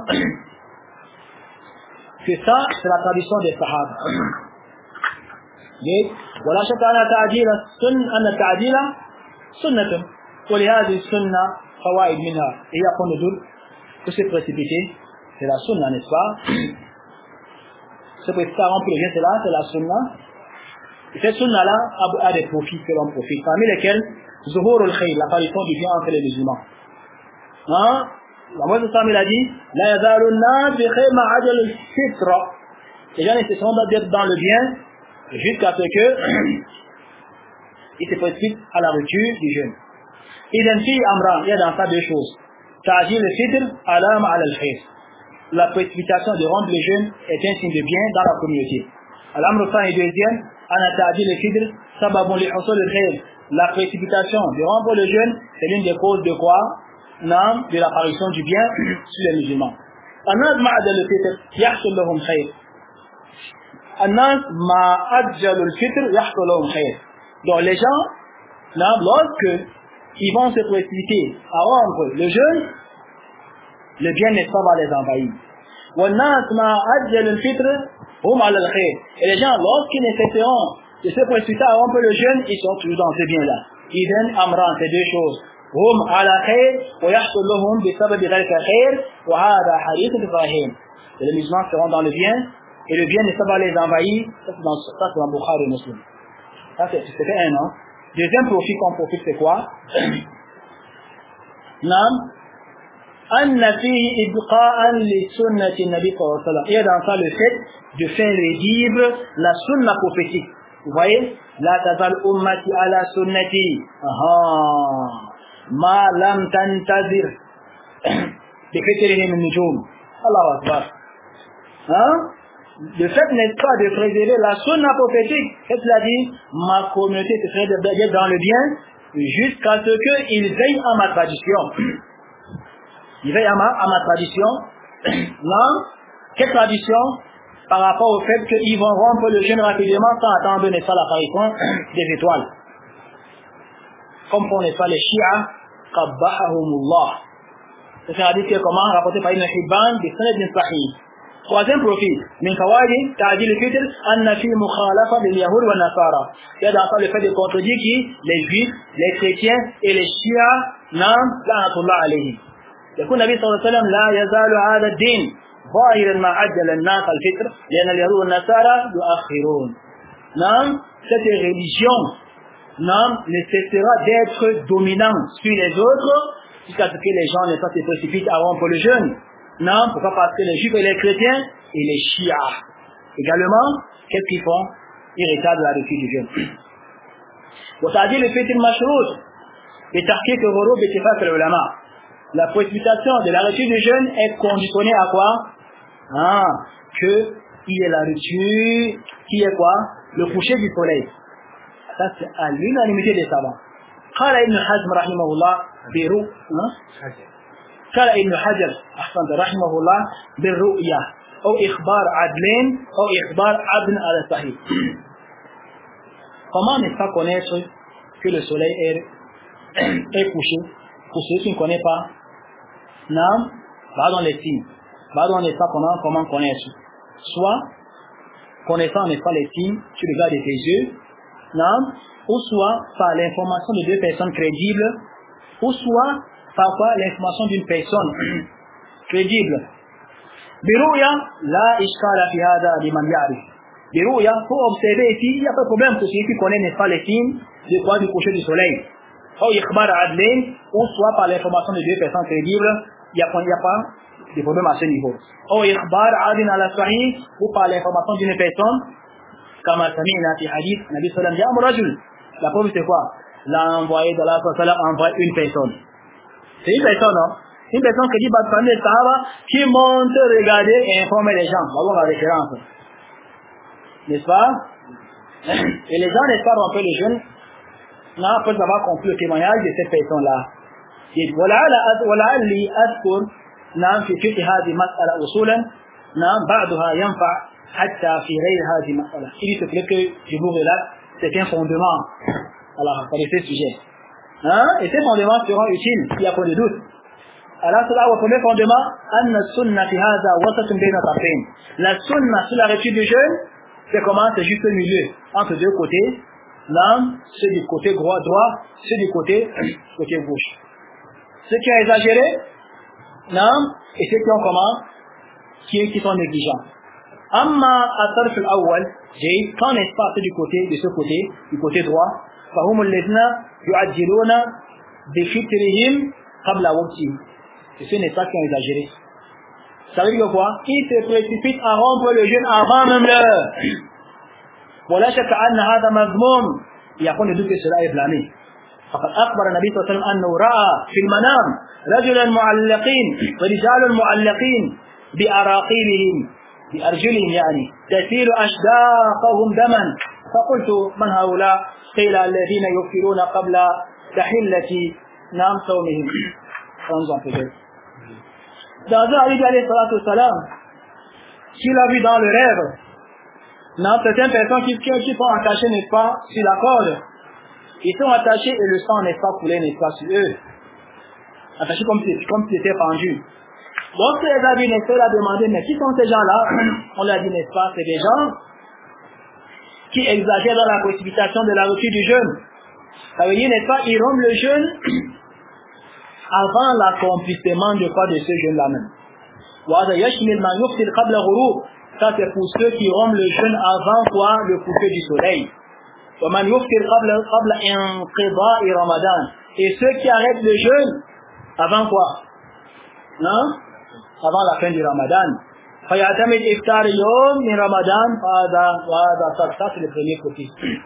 Que ça, c'est la tradition des Sahaba. ولا شك أن تعديل السنة أن تعديل سنة ولهذه السنة فوائد منها. Et il y a point de doute que se précipiter, c'est la sunna, n'est-ce pas? Se précipiter à remplir le jeûne, c'est là, c'est la sunna. Et cette sunna-là a, a des profits que l'on profite, parmi lesquels Zuhur al-Khayr, l'apparition du bien entre les musulmans. Hein? La Moïse Sam, il a dit La yazalunna bi khayr ma'ajal al-fitra. Les gens ne cesseront d'être dans le bien jusqu'à ce que ils se précipitent à la rupture du jeûne. Identifie Amran, il y a dans ça deux choses. Ta'jil al-fitr alam ala al-khayr. La précipitation de rompre le jeûne est un signe de bien dans la communauté. Al-amr thani deuxième, ana ta'jil al-fitr sababun li husul al-khayr. La précipitation de rompre le jeûne, c'est l'une des causes de quoi? Non, de l'apparition du bien sur les musulmans. الناس ما عجلوا الفطر يحصل لهم خير. الناس ما عجلوا الفطر يحصل لهم خير. Donc les gens, non, lorsque ils vont se précipiter à rompre le jeûne, le bien n'est pas va les envahir. والناس ما عجلوا الفطر هم على الخير. Et les gens, lorsqu'ils nécessiteront de se précipiter à rompre le jeûne, ils sont toujours dans ce bien-là. Idem amran, c'est deux choses. هم على خير ويحصل لهم بسبب ذلك خير وهذا حديث إبراهيم. Les musulmans seront dans le bien et le bien ne va pas les envahir. Ça c'est dans, ça, c'est dans Bukhari et Muslim. Ça c'est, c'était un an. Deuxième profit qu'on profite, c'est quoi? Nam أن فيه إبقاء لسنة النبي صلى الله عليه وسلم. Il y a dans ça le fait de faire revivre la sunna prophétique. Vous voyez? La tazal ummati ala sunnati. Aha. Ma lam tantazir. Bifitrihim nujum. Allahu Akbar. Hein? Le fait n'est pas de préserver la sunna prophétique. Qu'est-ce qu'il a dit? Ma communauté se fait d'être dans le bien jusqu'à ce qu'ils veillent à ma tradition. Ils veillent à ma, à ma tradition. Non? Quelle tradition? Par rapport au fait qu'ils vont rompre le jeûne rapidement sans attendre n'est-ce pas l'apparition des étoiles. Comme font n'est-ce pas les Shia, qabbahahumullah. C'est un hadith qui est comment rapporté par Ibn Hibban bi sanad sahih. Troisième profil, min fawaid ta'dil al-fitr anna fi mukhalafa lil yahud wa nasara. Il y a dans ça le fait de contredire qui? Les juifs, les chrétiens et les Shia, nam la'natullah alayhi. يقول النبي صلى الله عليه وسلم لا يزال هذا الدين ظاهرا ما عجل الناس الفطر لأن اليهود والنصارى يؤخرون. Non, cette religion non, nécessitera d'être dominante sur les autres jusqu'à ce que les gens ne se précipitent à rompre le jeûne. Non, pourquoi? Parce que les juifs et les chrétiens et les chiites également, qu'est-ce qu'ils font? Ils retardent la rupture du jeûne. وتعديل الفطر مشروط بتحقيق غروب اتفاق العلماء. La précipitation de la rupture du jeûne est conditionnée à quoi? Ah, que il y ait la rupture, qui est quoi? Le coucher du soleil. Ça c'est à l'unanimité des savants. قال ابن حزم رحمه الله برؤيا قال ابن حجر أحسن رحمه الله بالرؤيا أو إخبار عدلين أو إخبار عدل على الصحيح. Comment ne pas connaître que le soleil est, est couché? Pour ceux qui ne connaissent pas, non, va dans les signes. Va dans les pas comment, comment connaître. Soit, connaissant n'est pas les signes, tu regardes tes yeux, non, ou soit par l'information de deux personnes crédibles, ou soit parfois l'information d'une personne crédible. Birouya, la ishkala fi hada liman ya'rif. Birouya, pour observer ici, il n'y a pas de problème pour celui qui connaît n'est pas les signes de quoi du coucher du soleil. ou ikhbar adlin, ou soit par l'information de deux personnes crédibles, il n'y a, a pas de problème à ce niveau. Ou ikhbar adlin ala sahih, ou par l'information d'une personne, comme Sami'na fi hadith, Nabi sallam dit, ah, rajul. La preuve c'est quoi? L'envoyé de Allah sallam envoie une personne. C'est une personne, non? Une personne qui dit, bah, prenez le sahaba, qui monte regarder et informer les gens. On va voir la référence. N'est-ce pas? Et les gens, n'est-ce pas, rompent les jeunes, non, après avoir conclu le témoignage de cette personne-là. Et voilà, voilà, li adkur, non, fi fiqh hadi mas'ala usulan, non, ba'daha yanfa, hatta fi ghayr hadi mas'ala. Il se plaît que je vous relate, c'est un fondement. Alors, pour ce sujet. Hein? Et ces fondements seront utiles, il n'y a pas de doute. Alors, cela, le premier fondement, anna sunna fi hada wasatun bayna tarfayn. La sunna sur la rupture du jeûne, c'est comment? C'est juste le milieu, entre deux côtés. L'âme, ceux du côté droit, droit, ceux du côté, côté gauche. Ceux qui ont exagéré, l'âme, et ceux qui ont comment? Qui, qui sont négligents. Amma at-tarf al-awwal, j'ai quand n'est-ce pas ceux du côté, de ce côté, du côté droit, fahum alladhina yu'ajjiluna bi fitrihim qabla waqtihim. Et ce n'est pas qui ont exagéré. Ça veut dire quoi? Ils se précipitent à rompre le jeûne avant même l'heure. ولا شك أن هذا مذموم يكون يدل cela est blâmé. فقد أخبر النبي صلى الله عليه وسلم أنه رأى في المنام رجلا معلقين ورجال معلقين بأراقيلهم بأرجلهم يعني تسيل أشداقهم دما فقلت من هؤلاء؟ قيل الذين يفطرون قبل تحلة نام صومهم. Dans un hadith alayhi salatu wassalam, qu'il a vu dans le rêve, non, certaines personnes qui, qui sont attachées, n'est-ce pas, sur la corde, ils sont attachés et le sang n'est pas coulé, n'est-ce pas, sur eux. Attachés comme si, comme si c'était pendu. Lorsque les amis, n'est-ce pas, a demandé, mais qui sont ces gens-là? On leur a dit, n'est-ce pas, c'est des gens qui exagèrent dans la précipitation de la rupture du jeûne. Ça veut dire, n'est-ce pas, ils rompent le jeûne avant l'accomplissement de quoi de ce jeûne-là même. Ça c'est pour ceux qui rompent le jeûne avant quoi? Le coucher du soleil. Et ceux qui arrêtent le jeûne avant quoi? Non? Avant la fin du Ramadan. Ça c'est le premier côté.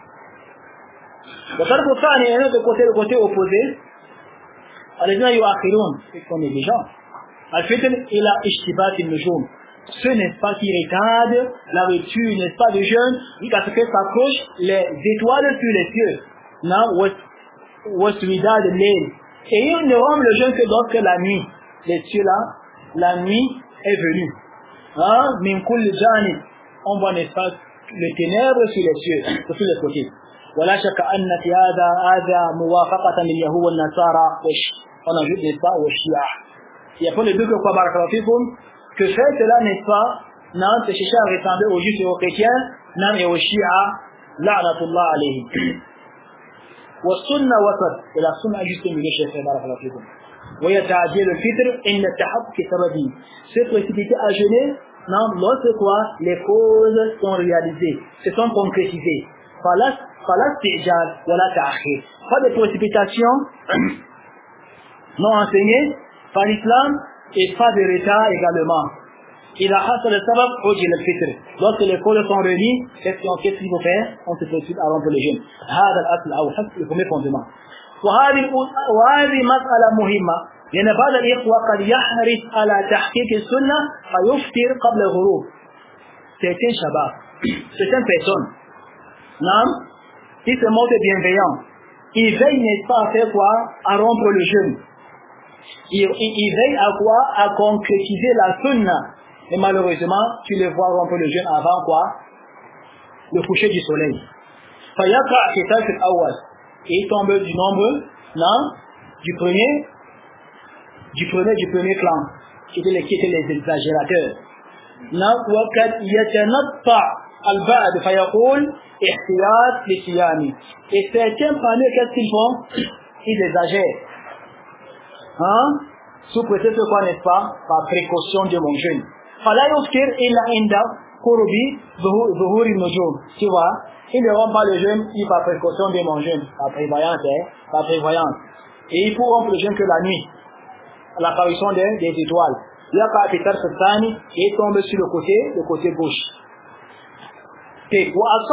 Le côté, le côté opposé. الذين يؤخرون sont négligents. الفتن إلى اشتباك النجوم. Ce n'est pas qui retarde la rupture, n'est-ce pas, de jeûne, jusqu'à ce que s'accrochent les étoiles sur les cieux. Non, waswida de l'aile. Et ils ne rompent le jeûne que lorsque la nuit, les cieux là, la nuit est venue. Hein, min kulli janib. On voit, n'est-ce pas, les ténèbres sur les cieux, sur tous les côtés. ولا شك أن في هذا هذا موافقة لليهود والنصارى on ajoute, n'est-ce pas, au Shia. Il y a pas de doute que quoi, barakallahu que faire cela, n'est-ce pas, non, c'est chercher à ressembler aux juifs et aux chrétiens, non, et aux Shia, la'natullah alayhim. Wa sunna wasat, et la sunna est juste milieu chez barakallahu fikum. Wa yata'adil al-fitr inna tahaqquq sababi. Se précipiter à jeûner, non, lorsque quoi, les causes sont réalisées, se sont concrétisées. Falas, falas tijal, wala ta'akhir. Pas de précipitation, non enseigné par l'islam et pas de retard également. Il a hâte le sabab au jil al-fitr. Lorsque les causes sont réunies, qu'est-ce qu'il faut faire? On se précipite à rompre le jeûne. هذا الأصل أو حسب le premier fondement. وهذه وهذه مسألة مهمة لأن بعض الإخوة قد يحرص على تحقيق السنة فيفطر قبل الغروب. C'est un shabab, c'est une personne. Non, il se montre bienveillant. Il veille, n'est-ce pas, à faire quoi? À rompre le jeûne. Il, il, il veille à quoi? À concrétiser la sunna. Et malheureusement, tu le vois rompre le jeûne avant quoi? Le coucher du soleil. Et il tombe du nombre, non? Du premier, du premier, du premier clan, qui étaient les, qui étaient les exagérateurs. Non? al-ba'd fayaqul ihtiyat li siyami. Et certains parmi eux, qu'est-ce qu'ils font? Ils exagèrent. Hein? Sous prétexte quoi, n'est-ce pas? Par précaution de mon jeûne. Fala yuftir illa inda qurubi zuhuri nujum. Tu vois? Ils ne rompent pas le jeûne, ils par précaution de mon jeûne, par prévoyance, hein, par prévoyance. Et ils pourront rompre le jeûne que la nuit, à l'apparition des, des étoiles. Il y a pas peut-être ce sani et il tombe sur le côté, le côté gauche. Et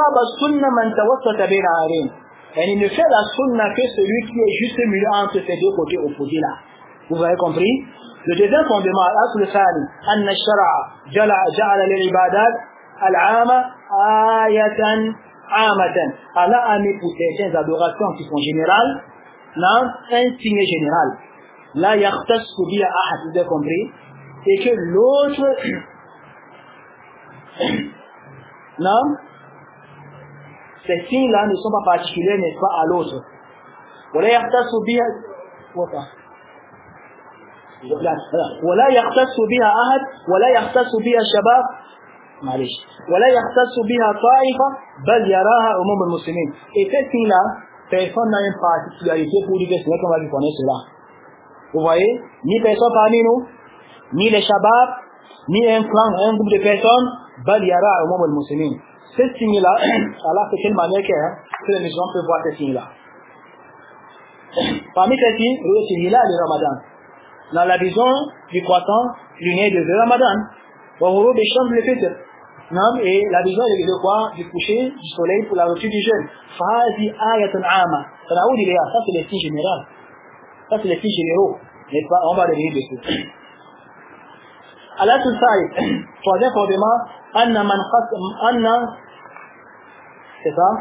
il ne fait la sunna que celui qui est juste milieu entre ces deux côtés opposés là. Vous avez compris? Le deuxième fondement, l'asl thani, anna ash-shar'a ja'ala lil-ibadat al-'ama ayatan 'amatan. Allah a mis pour certaines adorations qui sont générales, non, un signe général. La yahtassu biha ahad, vous avez compris? Et que l'autre, non, ces signes-là ne sont pas particuliers, n'est-ce pas, à l'autre. ولا يختص بها ولا يختص بها أحد ولا يختص بها الشباب معلش ولا يختص بها طائفة بل يراها عموم المسلمين. Et ces signes-là, personne n'a une particularité pour dire que c'est vrai qu'on va lui connaître cela. Vous voyez, ni personne parmi nous, ni les shabab, ni un clan, un groupe de personnes, bal yara umum al-muslimin. Ces signes-là, Allah fait quelle manière que, hein, que les musulmans peuvent voir ces signes-là. Parmi ces signes, c'est l'hilah de Ramadan. Dans la vision du croissant lunaire de Ramadan, au des chambres de fêtes, et la vision de quoi? Du coucher du soleil pour la rupture du jeûne. Fazi ayatun ama. Ça c'est les signes généraux. Ça c'est les signes généraux. N'est-ce pas? On va revenir dessus. Allah Sulsaï, troisième fondement, Anna man Anna, c'est ça?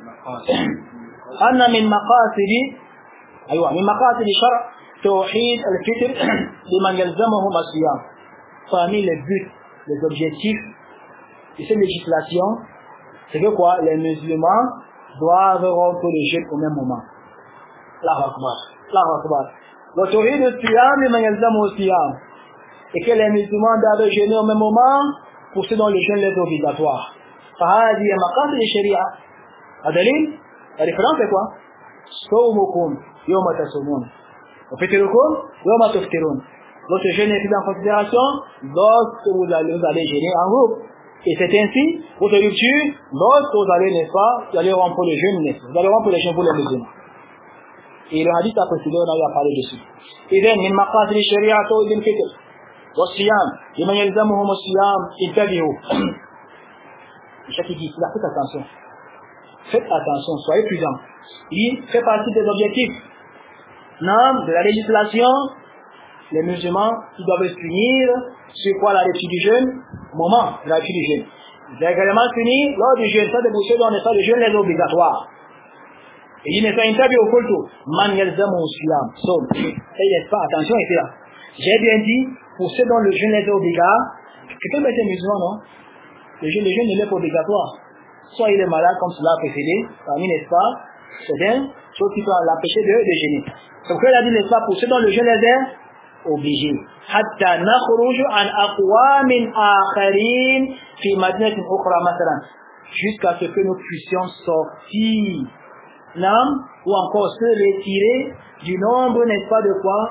Anna min maqasidi, aywa, min maqasidi shar' tawhid al-fitr liman yalzamuhum as-siyam. Parmi les buts, les objectifs de cette législation, c'est que quoi? Les musulmans doivent rompre le jeûne au même moment. Allahu Akbar. Allahu Akbar. Le tawhid al-siyam liman yalzamuhum as-siyam. Et que les musulmans doivent jeûner au même moment pour ceux dont le jeûne est obligatoire. فهذه مقاصد الشريعة. الدليل الريفرنس c'est quoi? صومكم يوم تصومون وفطركم يوم تفطرون. Votre jeûne est pris en considération lorsque vous allez, vous allez jeûner en groupe. Et c'est ainsi, votre rupture, lorsque vous allez, n'est-ce pas, vous allez rompre le jeûne, n'est-ce pas? Vous allez rompre le jeûne pour les musulmans. Et le hadith a précédé, on a eu à parler dessus. إذن من مقاصد الشريعة تولد الفطر والصيام لمن يلزمهم الصيام انتبهوا. Chaque qui dit cela, faites attention. Faites attention, soyez prudents. Il fait partie des objectifs. Non, de la législation, les musulmans, ils doivent se punir sur quoi la rupture du jeûne, au moment de la rupture du jeûne. Ils doivent également se punir lors du jeûne, ça de boucher dans l'état de jeûne les obligatoire. Et il n'est pas interdit au culto. Man yalzamu islam. Sauf, et n'est pas, attention, et là. J'ai bien dit, pour ceux dont le jeûne est obligatoire, quelqu'un peut être musulman, non? Le jeûne, le jeûne ne l'est pas obligatoire. Soit il est malade, comme cela a précédé, parmi, n'est-ce pas, c'est bien, chose qui peut l'empêcher de, de jeûner. Donc, il a dit, n'est-ce pas, pour ceux dont le jeûne est obligé. Hatta nakhruju an aqwamin akharin fi madinatin ukhra masalan. Jusqu'à ce que nous puissions sortir, non, ou encore se retirer du nombre, n'est-ce pas, de quoi,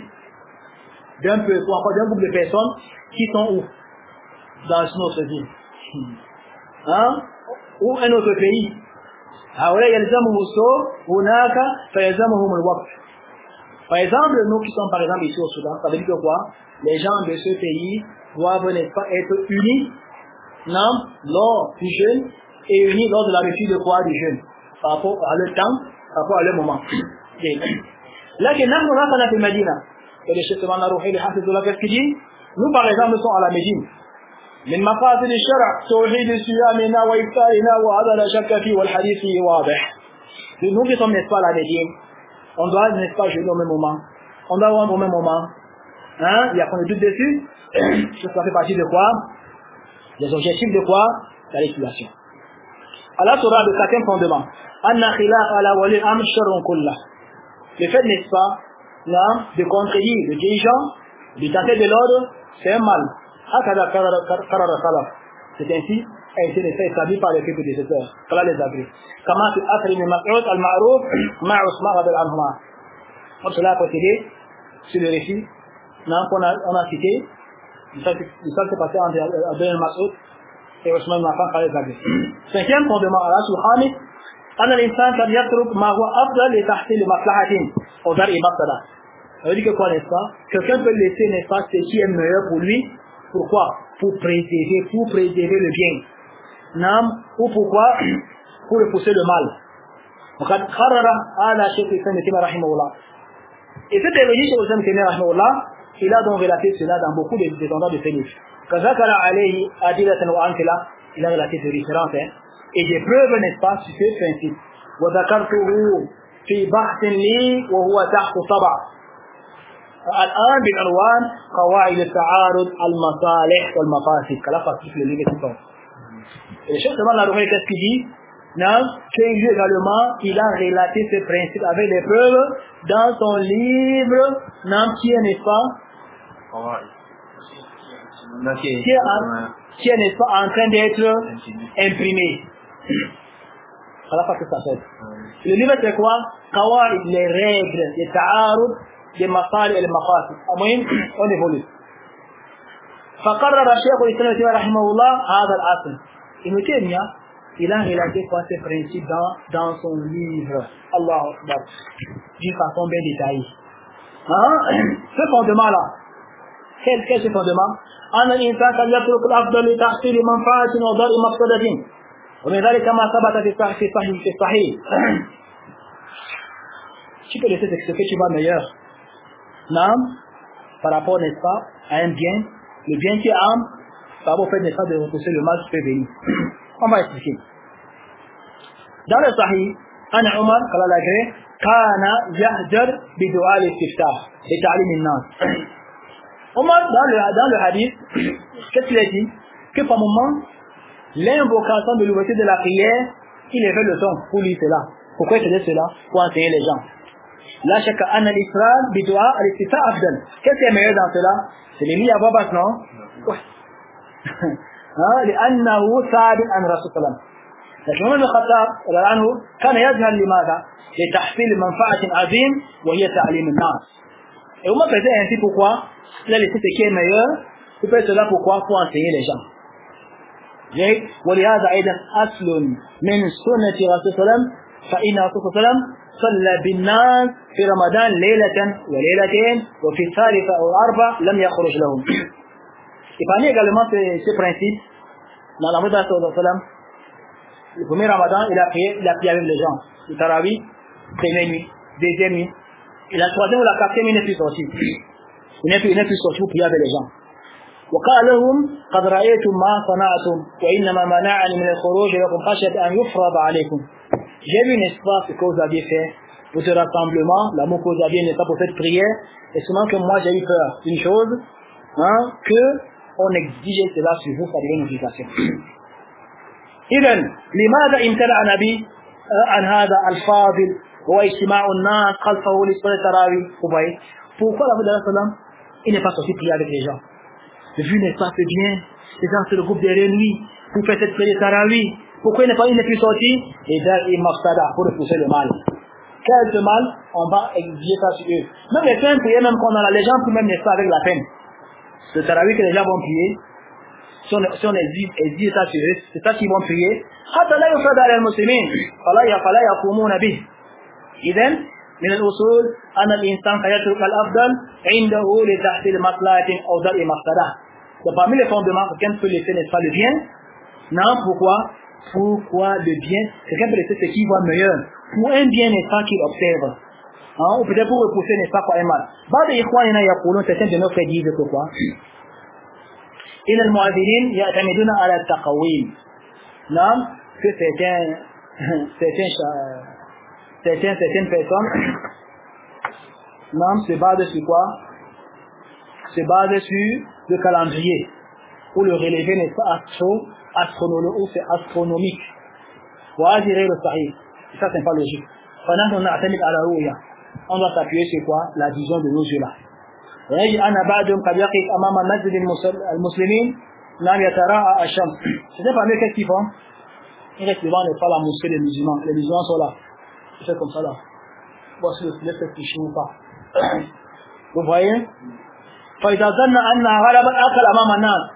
d'un peu, ou encore d'un groupe de personnes qui sont où? Dans notre ville. Hein? Ou un autre pays. Par exemple, nous qui sommes par exemple ici au Soudan, ça veut dire que quoi? Les gens de ce pays doivent, n'est-ce pas, être unis, non, lors du jeûne et unis lors de la rupture de quoi? Du jeûne. Par rapport à leur temps, par rapport à leur moment. Là, que nous, on a fait Medina. Et le chef de Manarouhi, le Hafiz de la Fête qui dit, nous par exemple, nous sommes à la Médine. من مقاصد الشرع توحيد صيامنا وإفطارنا وهذا لا شك فيه والحديث فيه واضح. Nous qui sommes, n'est-ce pas, à la Médine, on doit, n'est-ce pas, jeûner au même moment. On doit rendre au même moment. Hein? Il y a pas de doute dessus. Ça fait partie de quoi? Les objectifs de quoi? La législation. Allah sera de certains fondements. Anna khilaf ala wali am sharrun kullah. Le fait, n'est-ce pas, là, de contredire le dirigeant, de tenter de l'ordre, c'est un mal. C'est ainsi a été établi par les peuples des auteurs. Voilà les abris. Comment tu as fait le Mas'ud al-Ma'rouf ma'a Usman radhiyallahu anhuma. Comme cela a procédé sur le récit qu'on a, on a cité, du ça qui s'est passé entre Abdel Mas'ud et Ousmane Mafan Khaled Zagé. Cinquième fondement, Allah Subhanahu أن الإنسان قد يترك ما هو أفضل لتحصيل مصلحة أو درء مفسدة. Ça veut dire que quoi, n'est-ce pas? Quelqu'un peut laisser, n'est-ce pas, ce qui est meilleur pour lui. Pourquoi? Pour préserver, pour préserver le bien. Non? Ou pourquoi? Pour repousser le mal. وقد قرر هذا شيخ الإسلام ابن تيمية رحمه الله. Et cette théologie chez Islam Ibn رحمه الله, il a donc relaté cela dans beaucoup de endroits de ses livres. كذكر عليه أدلة وأمثلة, il a relaté des références, hein, et des preuves, n'est-ce pas, sur ce principe. وذكرته في بحث لي وهو تحت طبع الآن بالعنوان قواعد التعارض المصالح والمفاسد. كلا فاسد le livre tout. Et le chef de la Romaine, qu'est-ce qu'il dit? Non, que lui également, il a relaté ce principe avec des preuves dans son livre, non, qui est, n'est-ce pas, qui est, en, qui est, n'est-ce pas, en train d'être imprimé. Voilà pas que ça fait. Le livre, c'est quoi? Qawaid, les règles, les ta'arud, les masal et les mafasid. Au moins, on évolue. فقرر الشيخ الإسلام ابن تيمية رحمه الله هذا الأصل. Ibn Taymiyyah, il a relaté quoi ces principes dans, dans son livre. Allah Akbar. D'une façon bien détaillée. Hein? Ce fondement-là. Quel est ce fondement? أن الإنسان قد يترك الأفضل لتحصيل منفعة ودرء مفسدة. ومن ذلك ما ثبت في الصحيح في الصحيح. Tu peux laisser ce que tu vas meilleur. Non? Par rapport, n'est-ce pas, à un bien. Le bien qui est âme, ça va faire, n'est-ce pas, de repousser le mal qui peut venir. On va expliquer. Dans le Sahih, Anna Omar, قال لك كان يهجر بدعاء الاستفتاح لتعليم الناس. Omar, dans le, dans le hadith, qu'est-ce qu'il a dit? Que par moment, l'invocation de l'ouverture de la prière, il avait le temps pour lui cela. Pourquoi il faisait cela? Pour enseigner les gens. Là, chaque année, l'Israël, bidua, al-istiftah afdal. Qu'est-ce qui est meilleur dans cela? C'est les mis à voix basse, non? Ouais. لأنه ثابت عن رسول الله. لكن عمر بن الخطاب رضي الله عنه كان يجهل لماذا؟ لتحصيل منفعة عظيم وهي تعليم الناس. Et Omar faisait ainsi pourquoi? Il a laissé ce qui est meilleur. Il fait cela pourquoi? Pour enseigner les gens. ولهذا أيضا أصل من سنة رسول الله فإن رسول الله صلى بالناس في رمضان ليلة وليلتين وفي الثالثة أو الأربع لم يخرج لهم. Et parmi également ce, ce principe, dans la Moussa sallallahu alayhi wa sallam, le premier Ramadan, il a prié, il a prié avec les gens. Le Tarawih, première nuit, deuxième nuit. Et la troisième ou la quatrième, il n'est plus sorti. Il n'est plus, il n'est plus sorti pour prier avec les gens. وقال لهم قد رأيتم ما صنعتم وإنما منعني من الخروج لكم خشية أن يفرض عليكم. J'ai vu, n'est-ce pas, ce que vous aviez fait pour ce rassemblement, l'amour que vous aviez, n'est-ce pas, pour cette prière, et seulement que moi j'ai eu peur d'une chose, hein, que on exige cela sur vous, ça devient une obligation. إذن لماذا امتنع النبي عن هذا الفاضل هو اجتماع الناس خلفه لصلاة التراويح. Vous voyez, pourquoi la Moussa sallam, il n'est pas sorti prier avec les gens? Vu, n'est-ce pas, c'est bien, les gens se regroupent derrière lui pour faire cette prière de tarawih. Pourquoi il n'est pas, il n'est plus sorti? Et là, il mafsada pour repousser le mal. Quel mal, on va exiger ça sur eux. Même les fins prières, même qu'on a les gens, puis même, n'est-ce pas, avec la peine. Le tarawih que les gens vont prier, si on, si on exige, exige ça sur eux, c'est ça qu'ils vont prier. حتى لا يفرض على المسلمين فلا فلا يقومون به. إذن من الأصول أن الإنسان يترك الأفضل عنده لتحصيل مصلحة أو درء مفسدة. Donc parmi les fondements, quelqu'un peut laisser, n'est-ce pas, le bien? Non, pourquoi? Pourquoi le bien? Quelqu'un peut laisser ce qui voit meilleur. Pour un bien, n'est-ce pas, qu'il observe. Hein? Ou peut-être pour repousser, n'est-ce pas, quoi, un mal. بعض إخواننا يقولون, certains de nos frères disent que quoi? إن المؤذنين يعتمدون على التقويم. Non, que certains, certains, certains, certaines personnes, non, se basent sur quoi? Se basent sur le calendrier, ou le relevé, n'est-ce pas, astro, astronomique, ou c'est astronomique. Voilà, dirait le sahih. Ça, c'est pas logique. Pendant qu'on a atteint à la rouya, on doit s'appuyer sur quoi? La vision de nos yeux là. ويجي أنا بعدهم قد يقف أمام مسجد المسلمين نعم يتراءى الشمس. C'est pas mieux qu'est-ce qu'ils font? Ils restent devant les pas la mosquée des musulmans. Les musulmans sont là. Ils font comme ça là. Bon, si le soleil fait coucher ou pas. Vous voyez? فإذا ظن أنها غلبت أكل أمام الناس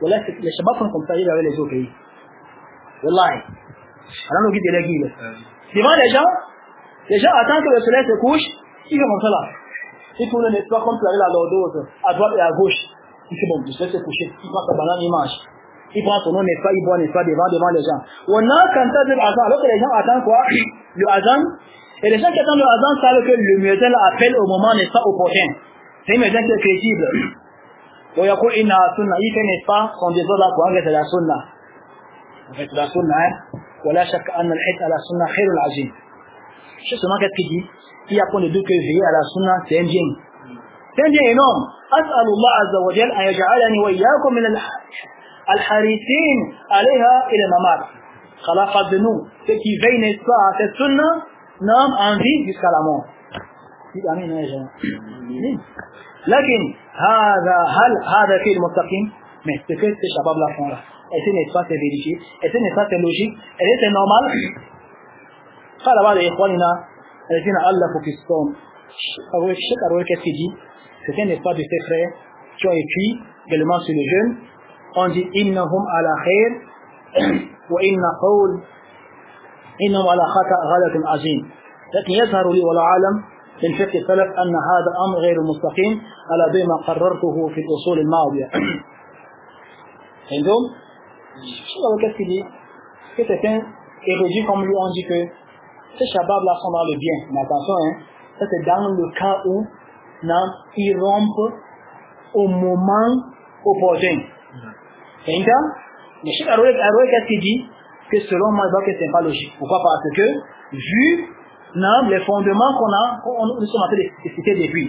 Voilà, les Shabbat font comme ça, ils avaient les autres pays. Wallahi. Alors, nous guide les guides. Devant les gens, les gens attendent que le soleil se couche, ils font comme ça là. Ils tournent les pas comme tu avais la lordose, à droite et à gauche. Il fait bon, le soleil se couche, il prend sa banane, il mange. Il prend son nom, n'est-ce pas, il boit, n'est-ce pas, devant, devant les gens. On a quand ça de Hazan, alors que les gens attendent quoi? Le Hazan. Et les gens qui attendent le Hazan savent que le muezzin appelle au moment, n'est-ce pas, opportun. C'est un muezzin qui est crédible. Donc, il y a quoi, il n'a sunna, il fait, n'est-ce pas, son désordre là, pour enlever la sunna. En fait, la sunna, hein. Voilà, chaque an, al-hit à la sunna, khir al-azim. Je sais seulement qu'est-ce qu'il dit. Il y a point de doute que veiller à la sunna, c'est un bien. C'est un bien énorme. أسأل الله عز وجل أن يجعلني وإياكم من الحريصين عليها إلى الممات. خلاص de nous, ceux qui veillent, n'est-ce pas, à cette sunna, n'ont envie jusqu'à la mort. Dites amin, ya jama'a. لكن هذا هل هذا في المستقيم؟ Mais ce que ces shabab là font là, est-ce n'est pas c'est vérifié? Est-ce n'est pas c'est logique? Est-ce c'est normal? قال بعض إخواننا الذين ألفوا في الصوم. Cheikh Arouet, qu'est-ce qu'il dit? C'est n'est pas de ses frères qui ont écrit également sur le jeûne. On dit إنهم على خير وإن قول إنهم على خطأ غلط عظيم. لكن يظهر لي ولا أعلم من فقه السلف أن هذا أمر غير مستقيم على بما قررته في الأصول الماضية. Et donc, qu'est-ce qu'il dit? Que certains érudits comme lui ont dit que ces shababs là sont dans le bien. Mais attention, hein, ça c'est dans le cas où non, ils rompent au moment opportun. C'est une cas? Mais Cheikh Arouet, qu'est-ce qu'il dit? Que selon moi, que c'est pas logique. Pourquoi? Parce que, vu non, les fondements qu'on a, qu'on, nous sommes en train de citer depuis.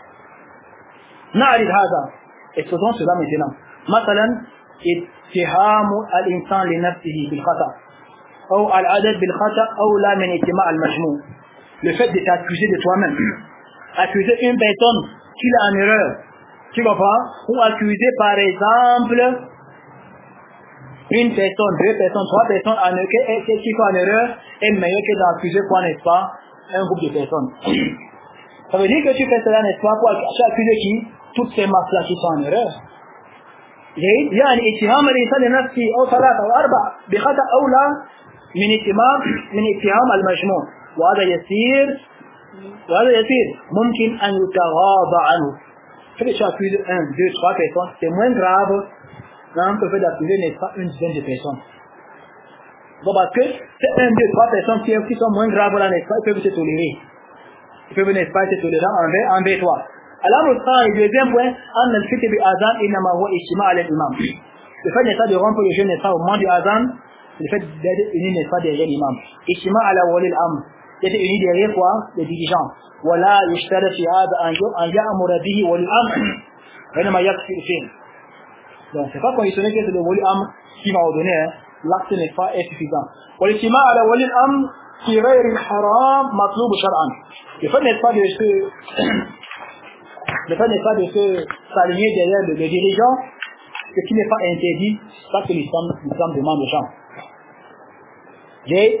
نعرف هذا. Exposons cela maintenant. مثلا اتهام الإنسان لنفسه بالخطأ أو العدد بالخطأ أو لا من اجتماع المجموع. Le fait de t'accuser de toi-même, accuser une personne qui est en erreur, tu comprends? Ou accuser par exemple une personne, deux personnes, trois personnes en erreur, qui sont en erreur est meilleur que d'accuser quoi, n'est-ce pas, un groupe de personnes. Ça veut dire que tu fais cela, n'est-ce pas, pour accuser qui? Toutes ces masses-là qui sont en erreur. يعني اتهام الإنسان لنفسه أو ثلاثة أو أربعة بخطأ أولى من اتهام من اتهام المجموع وهذا يسير وهذا يسير ممكن أن يتغاضى عنه. Fait que tu accuses un, deux, trois personnes, c'est moins grave non, que le fait d'accuser, n'est-ce pas, une dizaine de personnes. Bon, parce que c'est un, deux, trois personnes qui, qui sont moins graves là, n'est-ce pas, ils peuvent se tolérer. Ils peuvent, n'est-ce pas, se tolérer envers, envers toi. Alors, le deuxième point, en le fait que l'azan est nama ishtima à l'imam. Le fait n'est pas de rompre le jeûne, n'est-ce pas, au moment du azan, le fait d'être uni, n'est-ce pas, derrière l'imam. Ishtima à la wali l'am. D'être uni derrière quoi? Les dirigeants. Voilà, yushtara fi hada an ya'mura bihi wali l'am. Vraiment, yakfi fin. Donc, c'est pas conditionné que c'est le wali l'am qui va ordonner, hein. L'acte n'est pas suffisant. Wal-ishtima à la wali l'am qui ghayr al-haram matlub shar'an. Le fait n'est pas de ce Le fait n'est pas de se s'aligner derrière le, le dirigeant, ce qui n'est pas interdit, parce que l'islam, l'islam demande aux gens. J'ai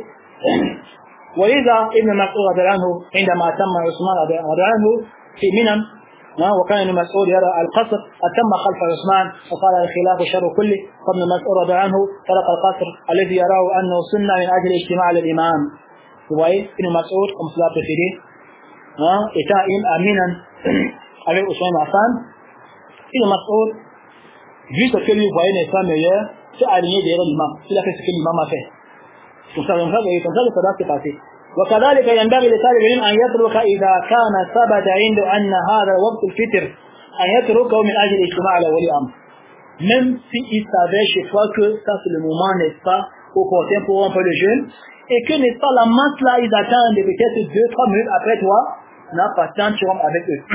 وإذا ابن مسعود رضي الله عنه عندما تم عثمان رضي الله عنه في منن وكان ابن مسعود يرى القصر أتم خلف عثمان وقال الخلاف شر كله فابن مسعود رضي الله عنه ترك القصر الذي يراه أنه سنة من أجل اجتماع الإمام. Vous voyez, Ibn Mas'ud, comme cela précédé, étant à Minan avec Ousmane Hassan, Ibn Mas'ud, vu ce que lui voyait n'est pas meilleur, s'est aligné derrière l'imam. Il a fait ce que l'imam a fait. Comme ça, comme ça, comme ça, le sadat s'est passé. وكذلك ينبغي لطالب العلم أن يترك إذا كان ثبت عنده أن هذا وقت الفطر أن يتركه من أجل الاجتماع على ولي أمر. Même s'il savait chez toi que ça c'est le moment, n'est-ce pas, opportun pour rompre le jeûne, et que n'est-ce pas la masse là, ils attendent peut-être deux, trois minutes après toi, n'a pas tant tu rompes avec eux.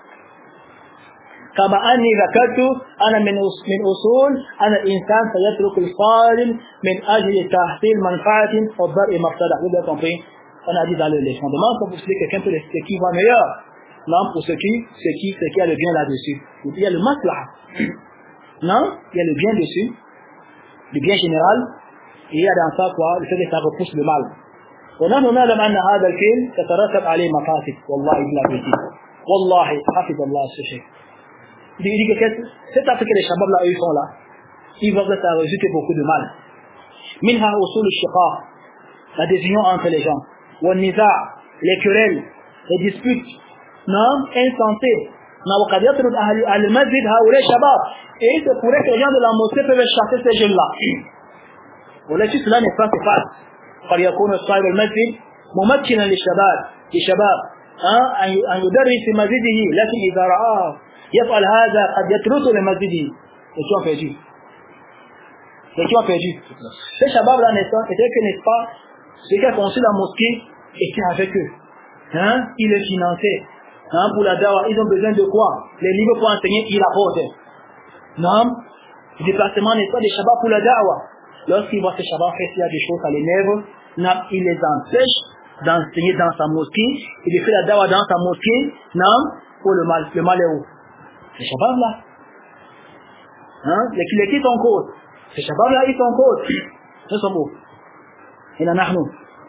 كما أني ذكرت أنا من من أصول أن الإنسان سيترك الفاضل من أجل تحصيل منفعة والضرء مفسدة. Vous avez compris? On a dit dans les fondements qu'on peut expliquer quelqu'un peut ce qui va meilleur. Non, pour ce qui, ce qui, ce qui a le bien là-dessus. Il y a le maslaha. Non, il y a le bien dessus, le bien général, et il y a dans ça quoi, le fait que ça repousse le mal. ونحن نعلم أن هذا الكلام تترتب عليه مفاسد والله بلا بيتي والله حفظ الله ce chef. Il dit que cette affaire que les shabab là eux font là, ils voient que ça résulte beaucoup de mal. Minha usul al-shiqaq, la division entre les gens. Wa niza', les querelles, les disputes, non, insensées. Al-masjid haoulé shabab. Et c'est pour que les gens de la mosquée peuvent chasser ces jeunes-là. Voilà, tout cela n'est pas se passe. قد يكون صاحب المسجد ممكنا للشباب للشباب أن يدرس في مسجده لكن إذا رآه يفعل هذا قد يتركه لمسجده. Et tu as perdu. Et tu as perdu. Ces shabab-là, c'était que, n'est-ce pas, ceux qui ont construit la mosquée étaient avec eux. Hein? Ils les finançaient. Hein? Pour la dawa, ils ont besoin de quoi? Les livres pour enseigner, ils apportent. Non? Le déplacement n'est pas des shabab pour la dawa. Lorsqu'ils voient ces shabab faire, s'il y a des choses à l'énerve, il les empêche d'enseigner dans sa mosquée et de faire la dawa dans sa mosquée. Non? Pour le mal. Le mal est où? Ces shabab-là. Hein? Les qui sont en cause. Ces shabab-là, ils sont en cause. Ils sont beaux. Et là, nous.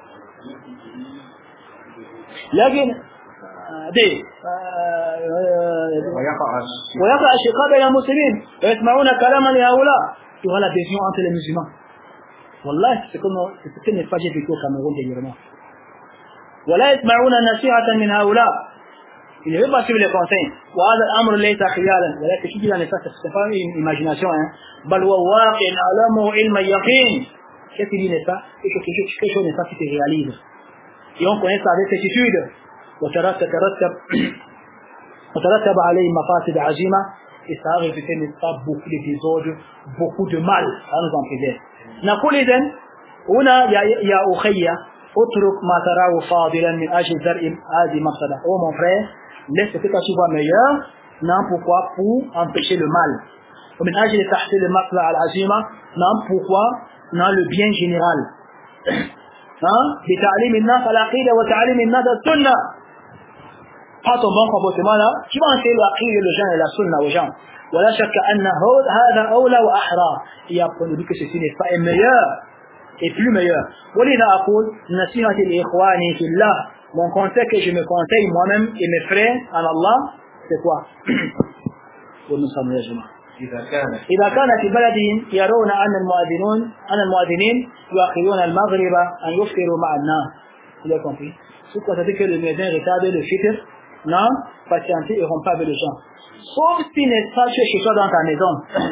لكن دي ويقع الشقاق بين المسلمين ويسمعون كلاما لهؤلاء. Tu vois la division entre les musulmans. Wallah, c'est comme c'est ce qui n'est pas vécu au Cameroun dernièrement. ولا يسمعون نصيحة من هؤلاء. Il ne veut pas suivre les conseils. وهذا الأمر ليس خيالا. ولكن ce qui dit dans les faits, c'est pas une imagination. بل هو واقع علمه علم اليقين. Qu'est-ce qu'il dit, n'est-ce pas? Quelque chose n'est pas qui se réalise. Et on connaît ça avec certitude. وترتب عليه مفاسد عظيمة. Et ça a résulté, n'est-ce pas, beaucoup de désordre, beaucoup de mal à nous en préserver. نقول إذن هنا يا أخي اترك ما تراه فاضلا من أجل زرع هذه مفسدة. Oh mon frère, laisse ce que tu vois meilleur, non pourquoi, pour empêcher le mal. ومن أجل تحصيل المصلحة العظيمة, non pourquoi, non le bien général. بتعليم الناس العقيدة وتعليم الناس السنة. Pas ton bon comportement là, tu vas enseigner l'aqida le gens et la sunna aux gens. ولا شك أن هذا أولى وأحرى. Il y a pour nous dire que ceci n'est pas meilleur et plus meilleur. ولذا أقول نصيحة لإخواني في الله. Mon conseil que je me conseille moi-même et mes frères en Allah, c'est quoi? Pour nous saluer, jamaah. إذا كان في بلدهم يرون أن المؤذنون أن المؤذنين يؤخرون المغرب أن يفطروا مع الناس. Vous avez compris? Ce qu'on a dit que le médecin retarde le fitr, non, patienter et rompre avec les gens. Sauf si n'est pas chez toi dans ta maison.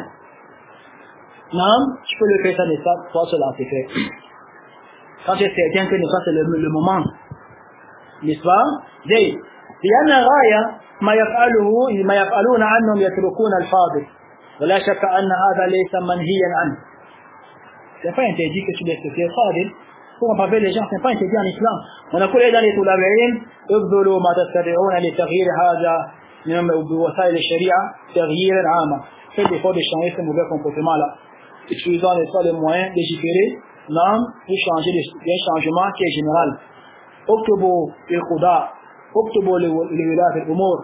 Non, tu peux le faire ça, n'est pas, toi cela c'est fait. Quand tu es certain que n'est pas c'est le, le moment, n'est-ce pas? Dis, لأن غاية ما يفعله ما يفعلون عنهم يتركون الفاضل. ولا شك أن هذا ليس منهيا عنه. C'est pas interdit que tu laisses le fadil. Pour empaver les gens, c'est pas interdit en islam. On a collé dans les toulabaïn, ابذلوا ما تستطيعون لتغيير هذا من بوسائل الشريعة تغييرا عاما. Faites l'effort de changer ce mauvais comportement-là. Utilisant les soins les moyens légiférés, non, pour changer les changements qui est général. اكتبوا القضاء, اكتبوا لولاة الأمور.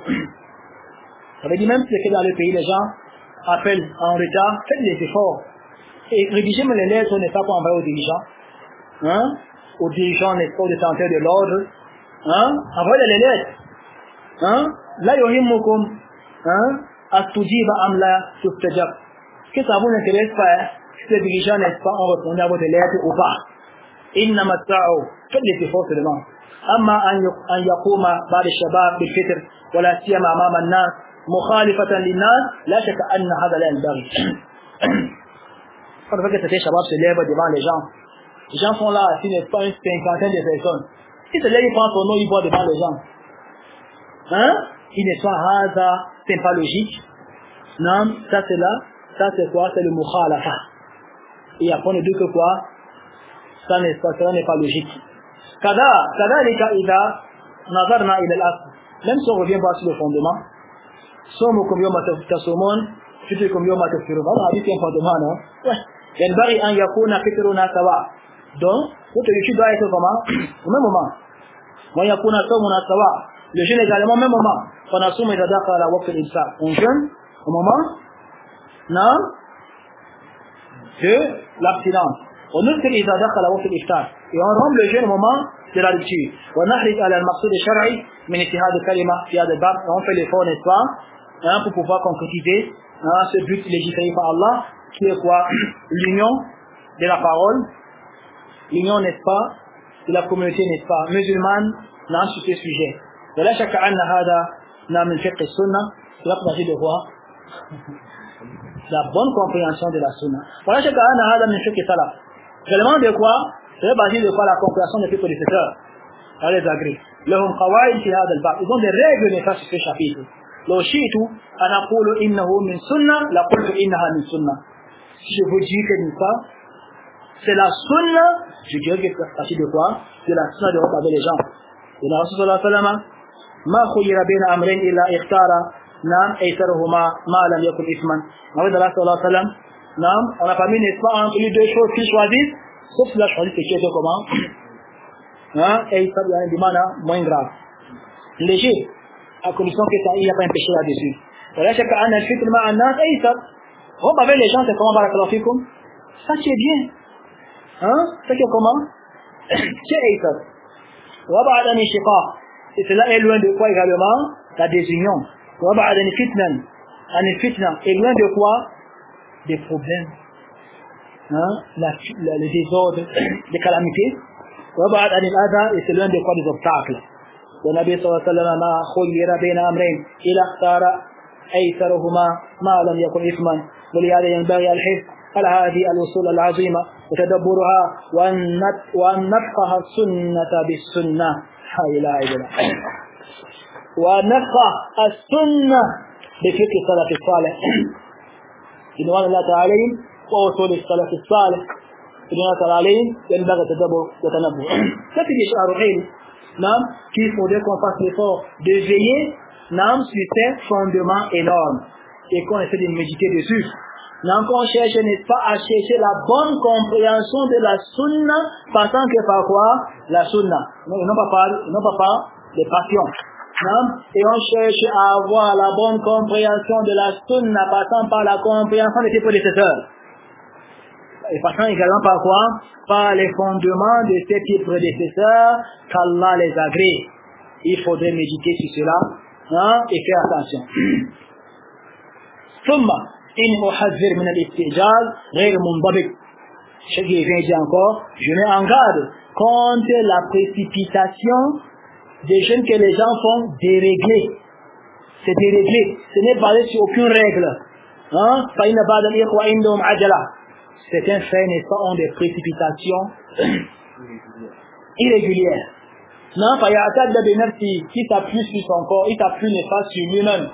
Ça veut dire même que dans le pays, les gens appellent en retard, faites des efforts. Et rédigez les lettres, n'est pas pour envoyer aux dirigeants. Hein? Aux dirigeants, n'est-ce pas, aux détenteurs de l'ordre. Hein? Envoyez les lettres. Hein? La yuhimmukum, hein? Astujiba amla sustajab. Que ça vous n'intéresse pas, hein? Si les dirigeants, n'est-ce pas, ont répondu à votre lettre ou pas. Innama ta'u. Faites des efforts seulement. Amma an yakuma ba'd al-shabab bil-fitr, wala siyama amama an-nas, mukhalifatan lin-nas, la shakka anna hadha la yanbaghi. Quand on fait que ces shabab se lèvent devant les gens, les gens sont là, assis, n'est-ce pas, une cinquantaine de personnes. Ils se lèvent, ils prennent son nom, ils boivent devant les gens. Hein? Il n'est pas hasard, c'est pas logique. Non, ça c'est là, ça c'est quoi? C'est le mukhalafa. Et après on ne dit que quoi? Ça n'est pas, ça n'est pas logique. Kada, kada lika ida, nazarna ila al-asl. Même si on revient voir sur le fondement, somo comme yom tasumon, fitr comme yom tafsirun. On a dit qu'il y a un fondement, non? Ouais. ينبغي أن يكون فطرنا سواء. Donc, votre étude doit être comment? Au même moment. ويكون صومنا سواء. Le jeûne également au même moment. فنصوم إذا دخل وقت الإمساك. On jeûne au moment, non, de l'abstinence. ونفطر إذا دخل وقت الإفطار. Et on rompt le jeûne au moment de la rupture. ونحرص على المقصود الشرعي من اتخاذ الكلمة في هذا الباب. On fait l'effort, n'est-ce pas, hein, pour pouvoir concrétiser hein, ce but légiféré par Allah qui est quoi? L'union de la parole, l'union, n'est-ce pas, de la communauté, n'est-ce pas, musulmane, dans sur ce sujet. De là, chaque année, n'a min fiqh sunna, cela peut s'agir de quoi? La bonne compréhension de la sunna. Voilà, chaque année, min fiqh salaf. Seulement de quoi? C'est basé de quoi? La compréhension des prédécesseurs. On les agrée. لهم قواعد في هذا الباب. Ils ont des règles néfastes sur ce chapitre. لو شئت أن أقول إنه من سنة لقلت إنها من سنة. Si je vous dis que pas, c'est la sunna, je dirais que c'est partie de quoi? C'est la sunna de regarder les gens. Et la Rasul sallallahu alayhi wa sallam, ما خير بين أمرين إلا اختار نعم أيسرهما ما لم يكن إثما. Avec Allah sallallahu alayhi wa sallam, non, on n'a pas mis n'est-ce pas entre les deux choses qu'ils choisissent, sauf si là choisit quelque chose comment? Hein? Et il y a une demande moins grave. Léger, à condition qu'il n'y a pas un péché là-dessus. Voilà, chaque année, elle fait tellement un an, et il s'appelle. On va avec les gens, c'est comment, barakallahu fikum? Ça, c'est bien. Hein? Ça, c'est comment? C'est Aïsab. وَبَعَدَ أَنِ شِقَاقٍ. Et cela est loin de quoi également? La désunion. وَبَعَدَ أَنِ فِتْنًا. أَنِ فِتْنًا. Et loin de quoi? Des problèmes. Hein? La, la, le désordre, des calamités. وَبَعَدْ عَنِ الْأَذَى. Et c'est loin de quoi? Des obstacles. والنبي صلى الله عليه وسلم ما خير بين أمرين إلا اختار أيسرهما ما لم يكن إثما. ولهذا ينبغي الحفظ على هذه الأصول العظيمة وتدبرها وأن نفقه السنة بالسنة. لا إله إلا الله. وأن نفقه السنة بفقه السلف الصالح. رضوان الله تعالى عليهم وأصول السلف الصالح. رضوان الله تعالى عليهم ينبغي التدبر والتنبه. كيف يشعر حين نعم qu'il faudrait qu'on fasse l'effort de veiller نعم sur ces fondements énormes et qu'on essaie de méditer dessus. Non, qu'on cherche, n'est-ce pas, à chercher la bonne compréhension de la sunna, passant que par quoi? La sunna. Non, non pas par, non pas par les passions. Non? Et on cherche à avoir la bonne compréhension de la sunna, passant par la compréhension de ses prédécesseurs. Et passant également par quoi? Par les fondements de ses prédécesseurs, qu'Allah les agrée. Il faudrait méditer sur cela, hein, et faire attention. ثم إن أحذر من الاستعجال غير منضبط. Ce qui vient dire encore, je mets en garde contre la précipitation des jeunes que les gens font déréglés. C'est déréglé. Ce n'est basé sur aucune règle. Hein? Certains frères, n'est-ce pas, ont des précipitations irrégulières. Non, qui s'appuie sur son corps, il s'appuie, n'est-ce pas, sur lui-même.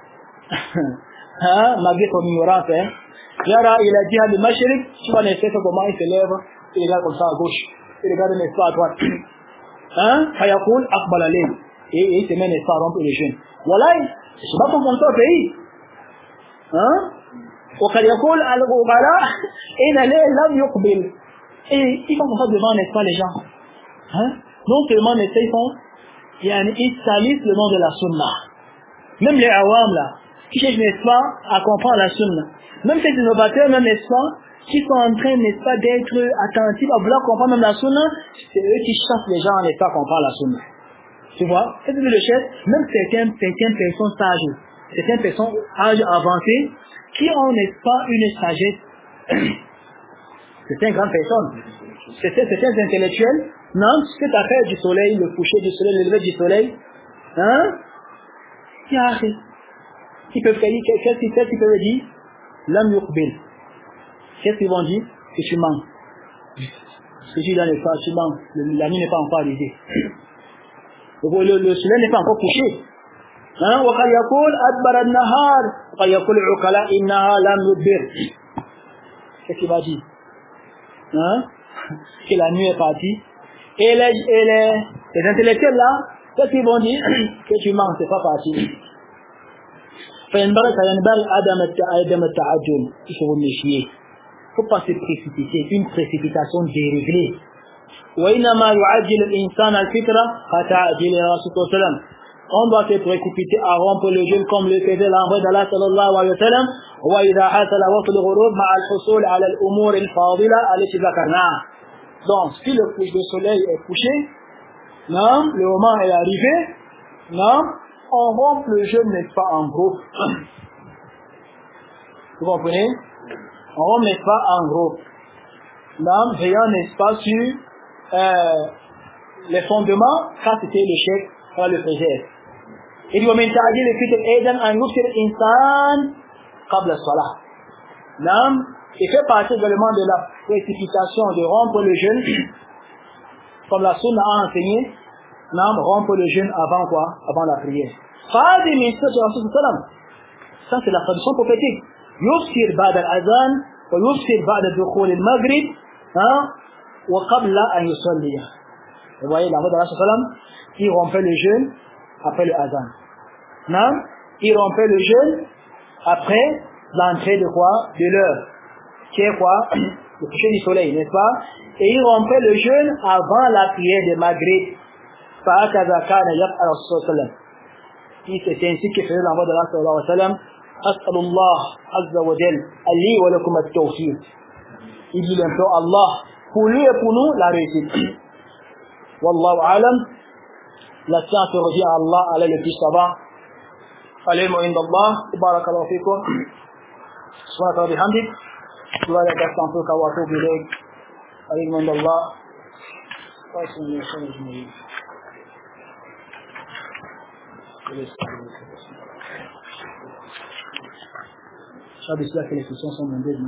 Hein, malgré son ignorance, hein. Yara, il a dit à le mashrik, tu vas n'essayer comment il se lève, il regarde comme ça à gauche, il regarde n'est-ce pas à droite. Hein, Fayakoul, Akbal Alim, et il se met n'est-ce pas à rompre les jeunes. Voilà, c'est pas pour mon au pays. Hein, au Fayakoul, Al-Ghubala, et n'allait l'âme yukbil. Et ils font comme ça devant n'est-ce pas les gens. Hein, non seulement n'est-ce pas, ils font, ils salissent le nom de la sunna. Même les awam là, qui cherchent, n'est-ce pas, à comprendre la sunna. Même ces innovateurs, même, n'est-ce pas, qui sont en train, n'est-ce pas, d'être attentifs à vouloir comprendre même la sunna, c'est eux qui chassent les gens, n'est-ce pas, à comprendre la sunna. Tu vois? C'est ce que le chef, même certaines, certaines personnes sages, certaines personnes âge avancé, qui ont, n'est-ce pas, une sagesse, certaines grandes personnes, certains, certains intellectuels, non, cette affaire du soleil, le coucher du soleil, le lever du soleil, hein, qui a arrêté. Qui peuvent faire, qu'est-ce qu'ils peuvent, qu'ils peuvent dire? L'âme yukbil. Qu'est-ce qu'ils vont dire? Que tu manques. Ce jour-là n'est pas, tu manques. La nuit n'est pas encore arrivée. Le, le, le soleil n'est pas encore couché. Hein? وَقَدْ يَقُولْ أَدْبَرَ النَّهَارِ وَقَدْ يَقُولُ الْعُقَلَاءُ إِنَّهَا لَمْ يُدْبِرْ. Qu'est-ce qu'il va dire? Hein? Que la nuit est partie. Et les, et les, les intellectuels là, qu'est-ce qu'ils vont dire? Que tu manques, c'est pas parti. فينبغي فينبغي عدم عدم التعجل. Il faut vous méfier. Il ne faut pas se précipiter. Une précipitation déréglée. وإنما يعجل الإنسان الفطرة كتعجيل الرسول صلى الله عليه وسلم. On doit se précipiter à rompre le jeûne comme le faisait l'envoyé d'Allah sallallahu alayhi wa sallam. وإذا حصل وقت الغروب مع الحصول على الأمور الفاضلة التي ذكرناها. Donc si le couche de soleil est couché, non, le moment est arrivé, non, on rompt le jeûne, n'est-ce pas, en groupe. Vous comprenez? on ne remet pas en groupe. Non, veillant, n'est-ce pas, sur euh, les fondements, quand c'était le chef, on le faisait. Il dit, ومن تعجيل الفطر أيضا أن يفطر الإنسان قبل الصلاة. Non, il fait partie également de la précipitation de rompre le jeûne, comme la sunna a enseigné, non, rompre le jeûne avant quoi? Avant la prière. هذه من سنة الرسول صلى الله عليه وسلم. Ça c'est la tradition prophétique. يفطر بعد الأذان ويفطر بعد دخول المغرب hein, وقبل أن يصلي. Vous voyez la voix de Rasul sallam, il rompait le jeûne après le azan. Non? Il rompait le jeûne après l'entrée de quoi? De l'heure. Qui est quoi? Le coucher du soleil, n'est-ce pas? Et il rompait le jeûne avant la prière de Maghrib. فَهَكَذَا كَانَ يَفْعَلُ الرَّسُولُ صلى الله عليه وسلم. C'est ainsi que faisait la voix de Rasul sallallahu alayhi wa sallam. أسأل الله عز وجل لي ولكم التوفيق. Il dit l'implore Allah pour lui et pour nous la réussite. Wallahu alam. La science revient à Allah, Allah le plus savant. Alayhi wa indallah. Barakallahu fikum. Subhanaka wa bihamdik. Wa la tastanfuka wa atubu ilayk. Alayhi wa indallah. Je sais que les questions sont nombreuses.